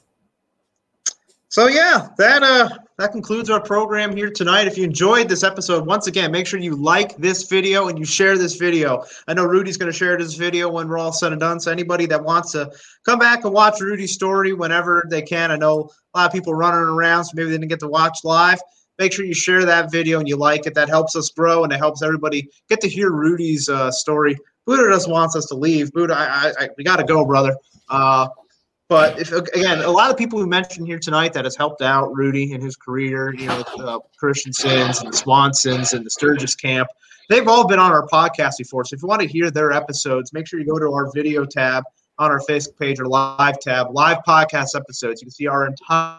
So, yeah, that concludes our program here tonight. If you enjoyed this episode, once again, make sure you like this video and you share this video. I know Rudy's going to share this video when we're all said and done. So anybody that wants to come back and watch Rudy's story whenever they can, I know a lot of people running around, so maybe they didn't get to watch live. make sure you share that video and you like it. That helps us grow, and it helps everybody get to hear Rudy's story. Buddha just wants us to leave. Buddha, we got to go, brother. But again, a lot of people we mentioned here tonight that has helped out Rudy in his career, Christensen's and the Swansons and the Sturgis camp, they've all been on our podcast before. So if you want to hear their episodes, make sure you go to our video tab on our Facebook page or live tab, live podcast episodes. You can see our entire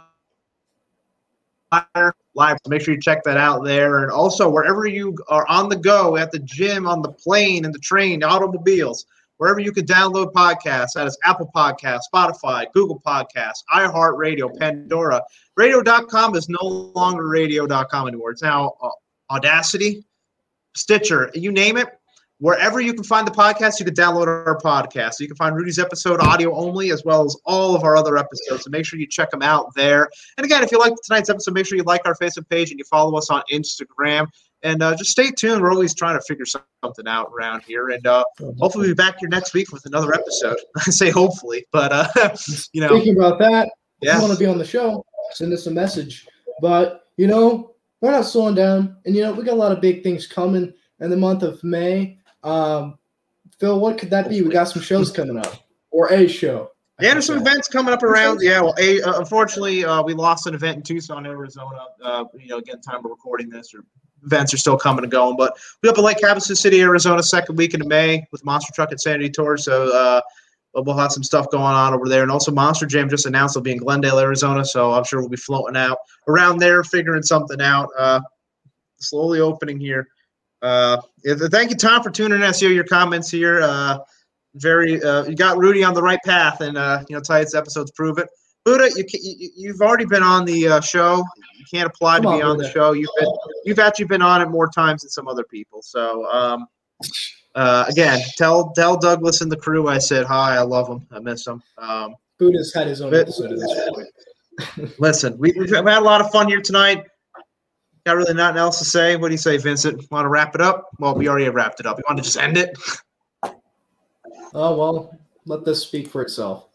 live. So make sure you check that out there. And also, wherever you are on the go, at the gym, on the plane, in the train, the automobiles, wherever you can download podcasts, that is Apple Podcasts, Spotify, Google Podcasts, iHeartRadio, Pandora. Radio.com is no longer radio.com anymore. It's now Audacity, Stitcher, you name it. Wherever you can find the podcast, you can download our podcast. So you can find Rudy's episode audio only, as well as all of our other episodes. So make sure you check them out there. And again, if you like tonight's episode, make sure you like our Facebook page and you follow us on Instagram. And just stay tuned. We're always trying to figure something out around here. And hopefully we'll be back here next week with another episode. I say hopefully, but, Speaking about that, yeah. If you want to be on the show, send us a message. But, we're not slowing down. And, we got a lot of big things coming in the month of May. Phil, what could that be? We got some shows coming up, or a show. Yeah, there's some events coming up around. Yeah, well, unfortunately, we lost an event in Tucson, Arizona. Again, time we're recording this, or events are still coming and going. But we up in Lake Havasu City, Arizona, second week in May with Monster Truck Insanity Tour. So we'll have some stuff going on over there. And also Monster Jam just announced they'll be in Glendale, Arizona. So I'm sure we'll be floating out around there, figuring something out. Slowly opening here. Thank you, Tom, for tuning in. I see your comments here. You got Rudy on the right path, and tonight's episodes prove it. Buddha, you've already been on the show. You can't apply to be on the show. You've actually been on it more times than some other people. So again, tell Douglas and the crew I said hi. I love him. I miss him. Buddha's had his own episode of this point. Listen, we've had a lot of fun here tonight. Got really nothing else to say. What do you say, Vincent? Want to wrap it up? Well, we already wrapped it up. You want to just end it? Oh, well, let this speak for itself.